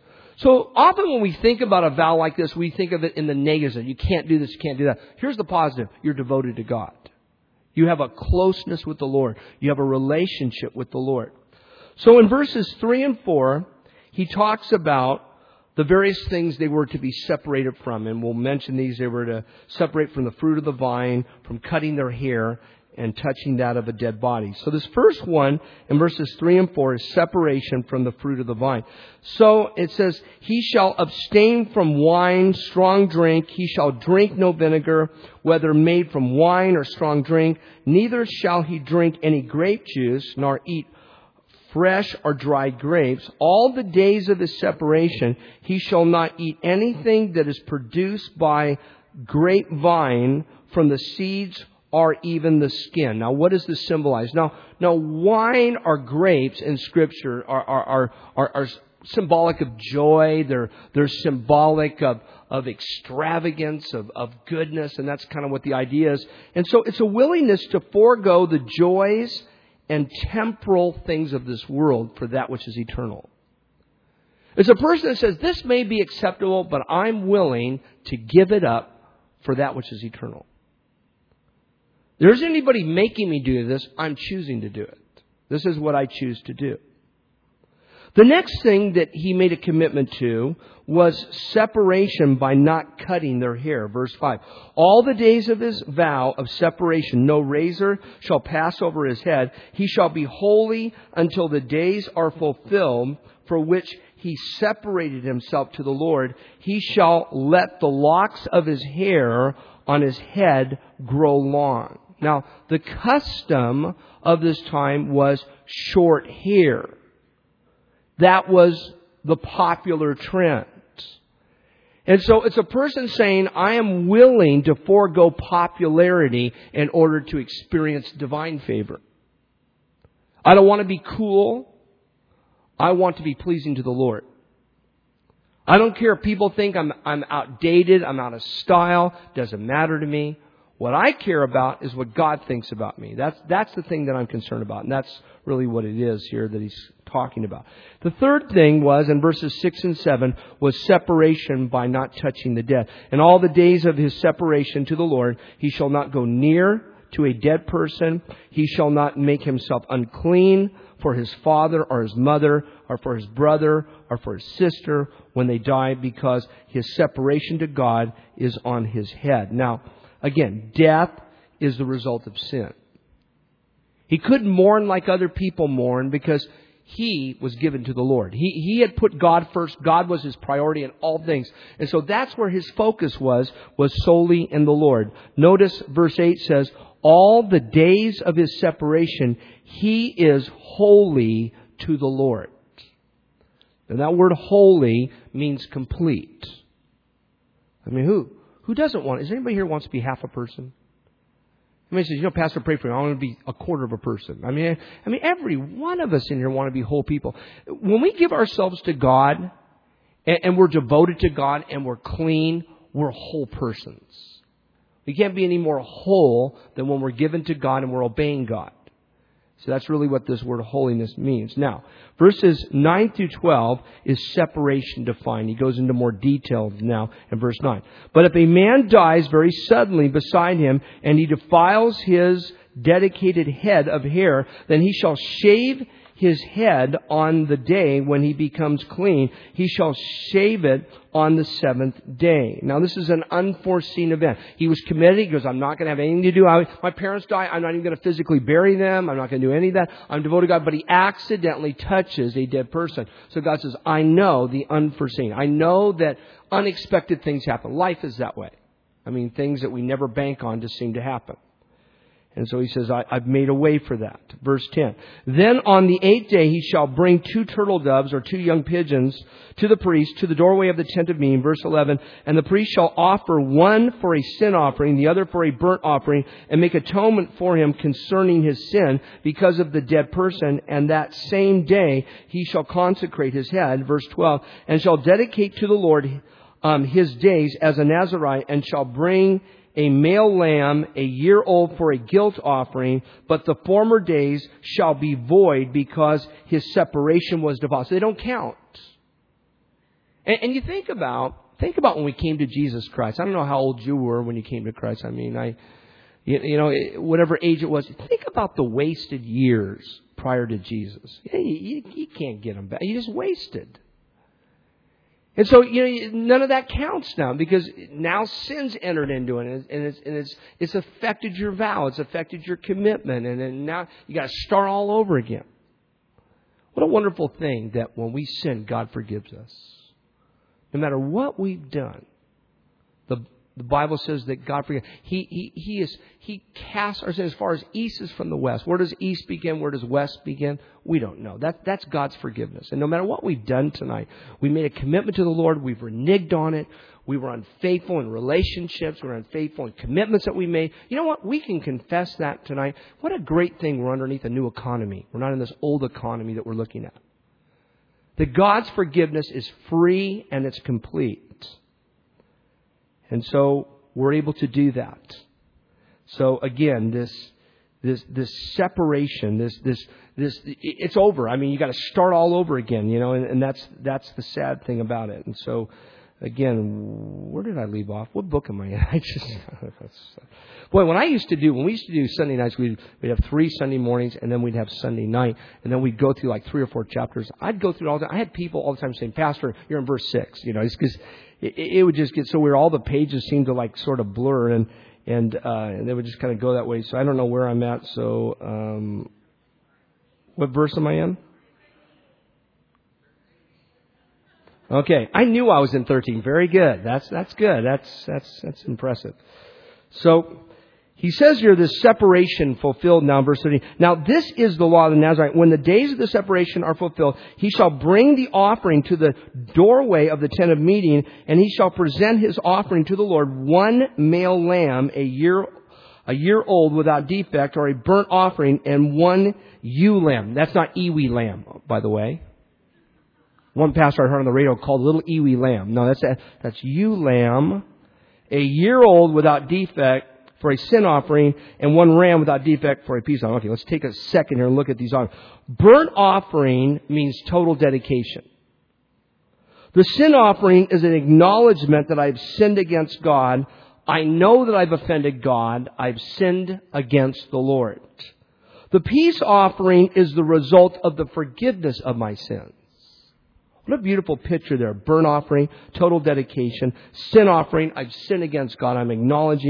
So often when we think about a vow like this, we think of it in the negative. You can't do this, you can't do that. Here's the positive. You're devoted to God. You have a closeness with the Lord. You have a relationship with the Lord. So in verses three and four, he talks about the various things they were to be separated from. And we'll mention these. They were to separate from the fruit of the vine, from cutting their hair, and touching that of a dead body. So this first one in verses three and four is separation from the fruit of the vine. So it says, "He shall abstain from wine, strong drink. He shall drink no vinegar, whether made from wine or strong drink. Neither shall he drink any grape juice, nor eat fresh or dried grapes. All the days of his separation, he shall not eat anything that is produced by grapevine, from the seeds or even the skin." Now, what does this symbolize? Now, now wine or grapes in Scripture are are are, are, are symbolic of joy. They're they're symbolic of of extravagance, of of goodness, and that's kind of what the idea is. And so, it's a willingness to forego the joys and temporal things of this world for that which is eternal. It's a person that says, this may be acceptable, but I'm willing to give it up for that which is eternal. There isn't anybody making me do this. I'm choosing to do it. This is what I choose to do. The next thing that he made a commitment to was separation by not cutting their hair. Verse five. "All the days of his vow of separation, no razor shall pass over his head. He shall be holy until the days are fulfilled for which he separated himself to the Lord. He shall let the locks of his hair on his head grow long." Now, the custom of this time was short hair. That was the popular trend. And so it's a person saying, I am willing to forego popularity in order to experience divine favor. I don't want to be cool. I want to be pleasing to the Lord. I don't care if people think I'm, I'm outdated, I'm out of style. Doesn't matter to me. What I care about is what God thinks about me. That's, that's the thing that I'm concerned about. And that's really what it is here that he's talking about. The third thing was, in verses six and seven, was separation by not touching the dead. "And all the days of his separation to the Lord, he shall not go near to a dead person. He shall not make himself unclean for his father or his mother or for his brother or for his sister when they die, because his separation to God is on his head." Now, again, death is the result of sin. He couldn't mourn like other people mourn because he was given to the Lord. He, he had put God first. God was his priority in all things. And so that's where his focus was, was solely in the Lord. Notice verse eight says, all the days of his separation, he is holy to the Lord. And that word holy means complete. I mean, who, who doesn't want, is there anybody here who wants to be half a person? I mean, says, you know, Pastor, pray for me. I want to be a quarter of a person. I mean, I mean, every one of us in here want to be whole people. When we give ourselves to God and, and we're devoted to God and we're clean, we're whole persons. We can't be any more whole than when we're given to God and we're obeying God. So that's really what this word holiness means. Now, verses nine through twelve is separation defined. He goes into more details now in verse nine. But if a man dies very suddenly beside him, and he defiles his dedicated head of hair, then he shall shave his head on the day when he becomes clean. He shall shave it on the seventh day. Now, this is an unforeseen event. He was committed. He goes, I'm not going to have anything to do. I, my parents die. I'm not even going to physically bury them. I'm not going to do any of that. I'm devoted to God. But he accidentally touches a dead person. So God says, I know the unforeseen. I know that unexpected things happen. Life is that way. I mean, things that we never bank on just seem to happen. And so he says, I, I've made a way for that. Verse ten. Then on the eighth day he shall bring two turtle doves or two young pigeons to the priest to the doorway of the tent of meeting. Verse eleven. And the priest shall offer one for a sin offering, the other for a burnt offering, and make atonement for him concerning his sin because of the dead person. And that same day he shall consecrate his head. Verse twelve. And shall dedicate to the Lord um, his days as a Nazirite, and shall bring a male lamb, a year old, for a guilt offering, but the former days shall be void because his separation was defiled. So they don't count. And, and you think about, think about when we came to Jesus Christ. I don't know how old you were when you came to Christ. I mean, I, you, you know, whatever age it was. Think about the wasted years prior to Jesus. You, you, you can't get them back. You just wasted. And so, you know, none of that counts now because now sin's entered into it, and it's and it's it's affected your vow, it's affected your commitment, and then now you got to start all over again. What a wonderful thing that when we sin, God forgives us, no matter what we've done. The the Bible says that God forgives. He he he is he casts our sin as far as east is from the west. Where does east begin? Where does west begin? We don't know. That that's God's forgiveness. And no matter what we've done tonight, we made a commitment to the Lord. We've reneged on it. We were unfaithful in relationships. We were unfaithful in commitments that we made. You know what? We can confess that tonight. What a great thing we're underneath a new economy. We're not in this old economy that we're looking at. That God's forgiveness is free and it's complete. And so we're able to do that. So again, this this this separation, this this this it's over. I mean, you got to start all over again, you know, and, and that's that's the sad thing about it. And so again, where did I leave off? What book am I in? I just boy, when I used to do when we used to do Sunday nights, we'd we'd have three Sunday mornings, and then we'd have Sunday night, and then we'd go through like three or four chapters. I'd go through all the. I had people all the time saying, "Pastor, you're in verse six," you know, it's because it, it would just get so weird. All the pages seemed to like sort of blur, and and uh, and they would just kind of go that way. So I don't know where I'm at. So um, what verse am I in? Okay, I knew I was in thirteen. Very good. That's that's good. That's that's that's impressive. So he says here this separation fulfilled now in verse thirteen. Now this is the law of the Nazarite. When the days of the separation are fulfilled, he shall bring the offering to the doorway of the tent of meeting, and he shall present his offering to the Lord, one male lamb, a year a year old without defect, or a burnt offering, and one ewe lamb. That's not ewe lamb, by the way. One pastor I heard on the radio called little ewe lamb. No, that's a, that's ewe lamb, a year old without defect for a sin offering, and one ram without defect for a peace offering. Okay, let's take a second here and look at these offerings. Burnt offering means total dedication. The sin offering is an acknowledgement that I've sinned against God. I know that I've offended God. I've sinned against the Lord. The peace offering is the result of the forgiveness of my sins. What a beautiful picture there. Burnt offering, total dedication. Sin offering, I've sinned against God. I'm acknowledging it.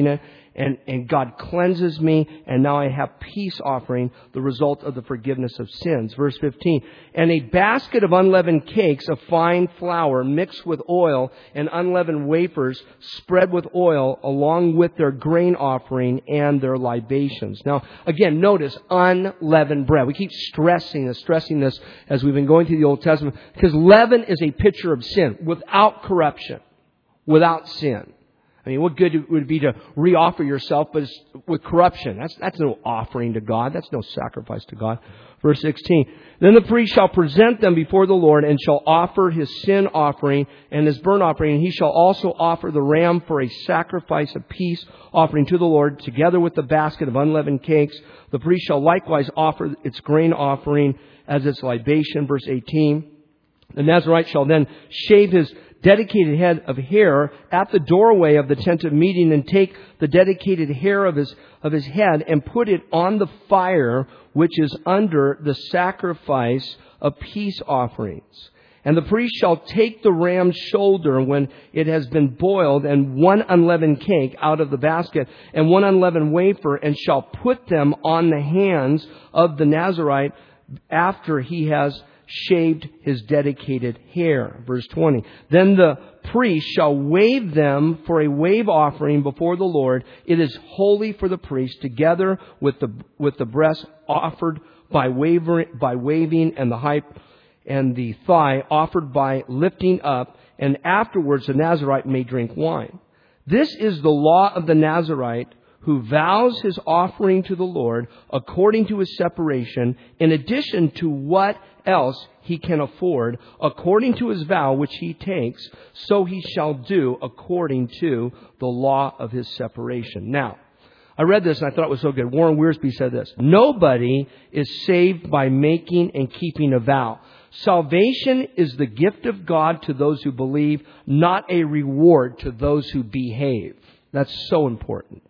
and, and God cleanses me, and now I have peace offering, the result of the forgiveness of sins. Verse fifteen, and a basket of unleavened cakes of fine flour mixed with oil and unleavened wafers spread with oil along with their grain offering and their libations. Now, again, notice unleavened bread. We keep stressing this, stressing this as we've been going through the Old Testament, because leaven is a picture of sin. Without corruption, without sin. I mean, what good would it be to reoffer yourself, but it's with corruption? That's, that's no offering to God. That's no sacrifice to God. Verse sixteen, then the priest shall present them before the Lord and shall offer his sin offering and his burnt offering. And he shall also offer the ram for a sacrifice of peace offering to the Lord, together with the basket of unleavened cakes. The priest shall likewise offer its grain offering as its libation. Verse eighteen, the Nazirite shall then shave his dedicated head of hair at the doorway of the tent of meeting, and take the dedicated hair of his of his head and put it on the fire which is under the sacrifice of peace offerings. And the priest shall take the ram's shoulder when it has been boiled, and one unleavened cake out of the basket, and one unleavened wafer, and shall put them on the hands of the Nazirite after he has shaved his dedicated hair. Verse twenty. Then the priest shall wave them for a wave offering before the Lord. It is holy for the priest, together with the with the breast offered by waver, by waving, and the high and the thigh offered by lifting up. And afterwards the Nazirite may drink wine. This is the law of the Nazirite, who vows his offering to the Lord according to his separation, in addition to what else he can afford, according to his vow which he takes, so he shall do according to the law of his separation. Now, I read this and I thought it was so good. Warren Wiersbe said this: nobody is saved by making and keeping a vow. Salvation is the gift of God to those who believe, not a reward to those who behave. That's so important.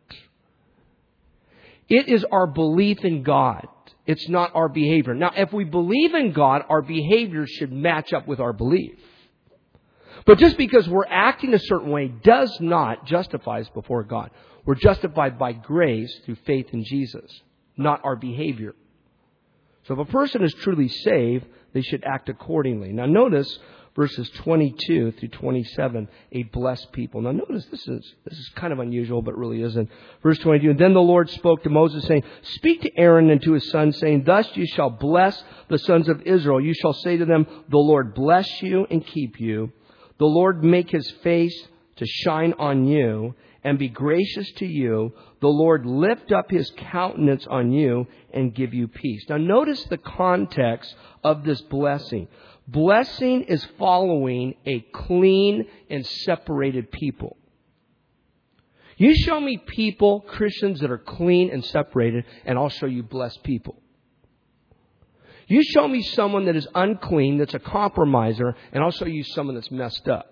It is our belief in God. It's not our behavior. Now, if we believe in God, our behavior should match up with our belief. But just because we're acting a certain way does not justify us before God. We're justified by grace through faith in Jesus, not our behavior. So if a person is truly saved, they should act accordingly. Now notice verses twenty-two through twenty-seven, a blessed people. Now notice this is this is kind of unusual, but really isn't. Verse twenty-two, and then the Lord spoke to Moses, saying, speak to Aaron and to his sons, saying, thus you shall bless the sons of Israel. You shall say to them, the Lord bless you and keep you. The Lord make his face to shine on you and be gracious to you. The Lord lift up his countenance on you and give you peace. Now notice the context of this blessing. Blessing is following a clean and separated people. You show me people, Christians, that are clean and separated, and I'll show you blessed people. You show me someone that is unclean, that's a compromiser, and I'll show you someone that's messed up.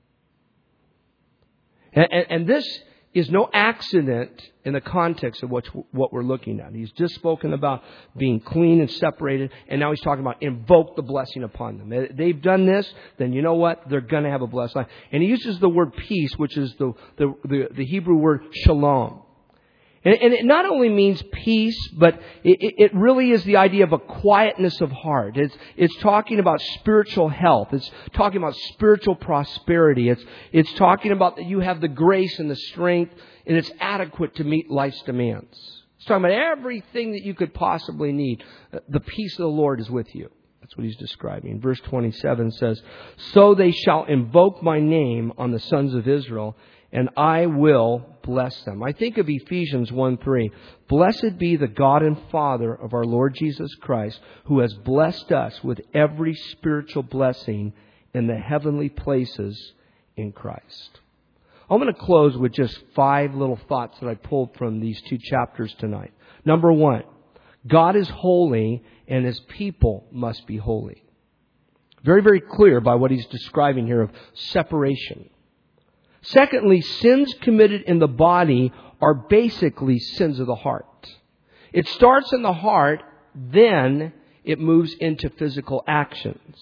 And, and, and this is no accident in the context of what, what we're looking at. He's just spoken about being clean and separated, and now he's talking about invoke the blessing upon them. They've done this, then you know what? They're going to have a blessed life. And he uses the word peace, which is the, the, the, the Hebrew word shalom. And, and it not only means peace, but it, it really is the idea of a quietness of heart. It's, it's talking about spiritual health. It's talking about spiritual prosperity. It's, it's talking about that you have the grace and the strength, and it's adequate to meet life's demands. It's talking about everything that you could possibly need. The peace of the Lord is with you. That's what he's describing. Verse twenty-seven says, so they shall invoke my name on the sons of Israel, and I will bless them. I think of Ephesians one three. Blessed be the God and Father of our Lord Jesus Christ, who has blessed us with every spiritual blessing in the heavenly places in Christ. I'm going to close with just five little thoughts that I pulled from these two chapters tonight. Number one, God is holy and his people must be holy. Very, very clear by what he's describing here of separation. Secondly, sins committed in the body are basically sins of the heart. It starts in the heart, then it moves into physical actions.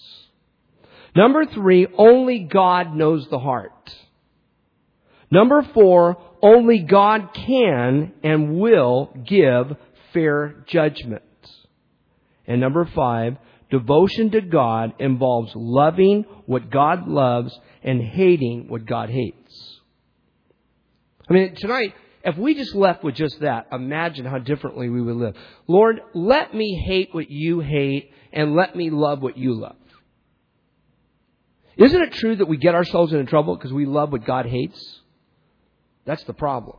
Number three, only God knows the heart. Number four, only God can and will give fair judgment. And number five, devotion to God involves loving what God loves and hating what God hates. I mean, tonight, if we just left with just that, imagine how differently we would live. Lord, let me hate what you hate and let me love what you love. Isn't it true that we get ourselves into trouble because we love what God hates? That's the problem.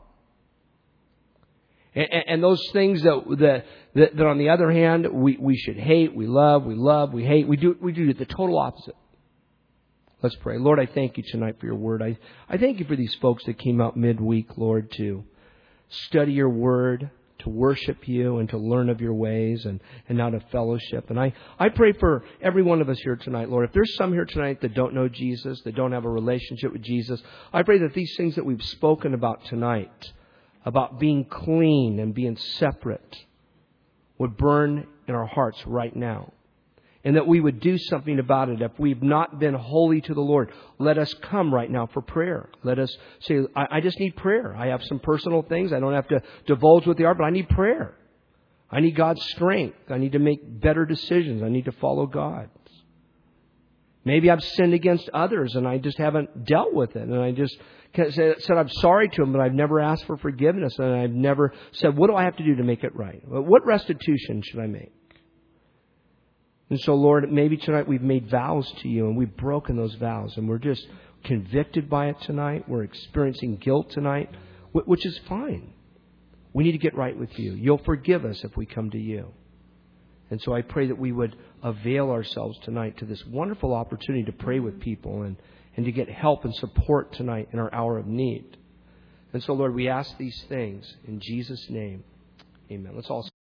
And, and those things that, that, that, that on the other hand, we, we should hate, we love, we love, we hate, we do, we do the total opposite. Let's pray. Lord, I thank you tonight for your word. I, I thank you for these folks that came out midweek, Lord, to study your word, to worship you, and to learn of your ways, and, and now to fellowship. And I, I pray for every one of us here tonight, Lord. If there's some here tonight that don't know Jesus, that don't have a relationship with Jesus, I pray that these things that we've spoken about tonight, about being clean and being separate, would burn in our hearts right now. And that we would do something about it. If we've not been holy to the Lord, let us come right now for prayer. Let us say, I, I just need prayer. I have some personal things. I don't have to divulge what they are, but I need prayer. I need God's strength. I need to make better decisions. I need to follow God. Maybe I've sinned against others and I just haven't dealt with it. And I just said I'm sorry to them, but I've never asked for forgiveness. And I've never said, what do I have to do to make it right? What restitution should I make? And so, Lord, maybe tonight we've made vows to you and we've broken those vows and we're just convicted by it tonight. We're experiencing guilt tonight, which is fine. We need to get right with you. You'll forgive us if we come to you. And so I pray that we would avail ourselves tonight to this wonderful opportunity to pray with people and, and to get help and support tonight in our hour of need. And so, Lord, we ask these things in Jesus' name. Amen. Let's all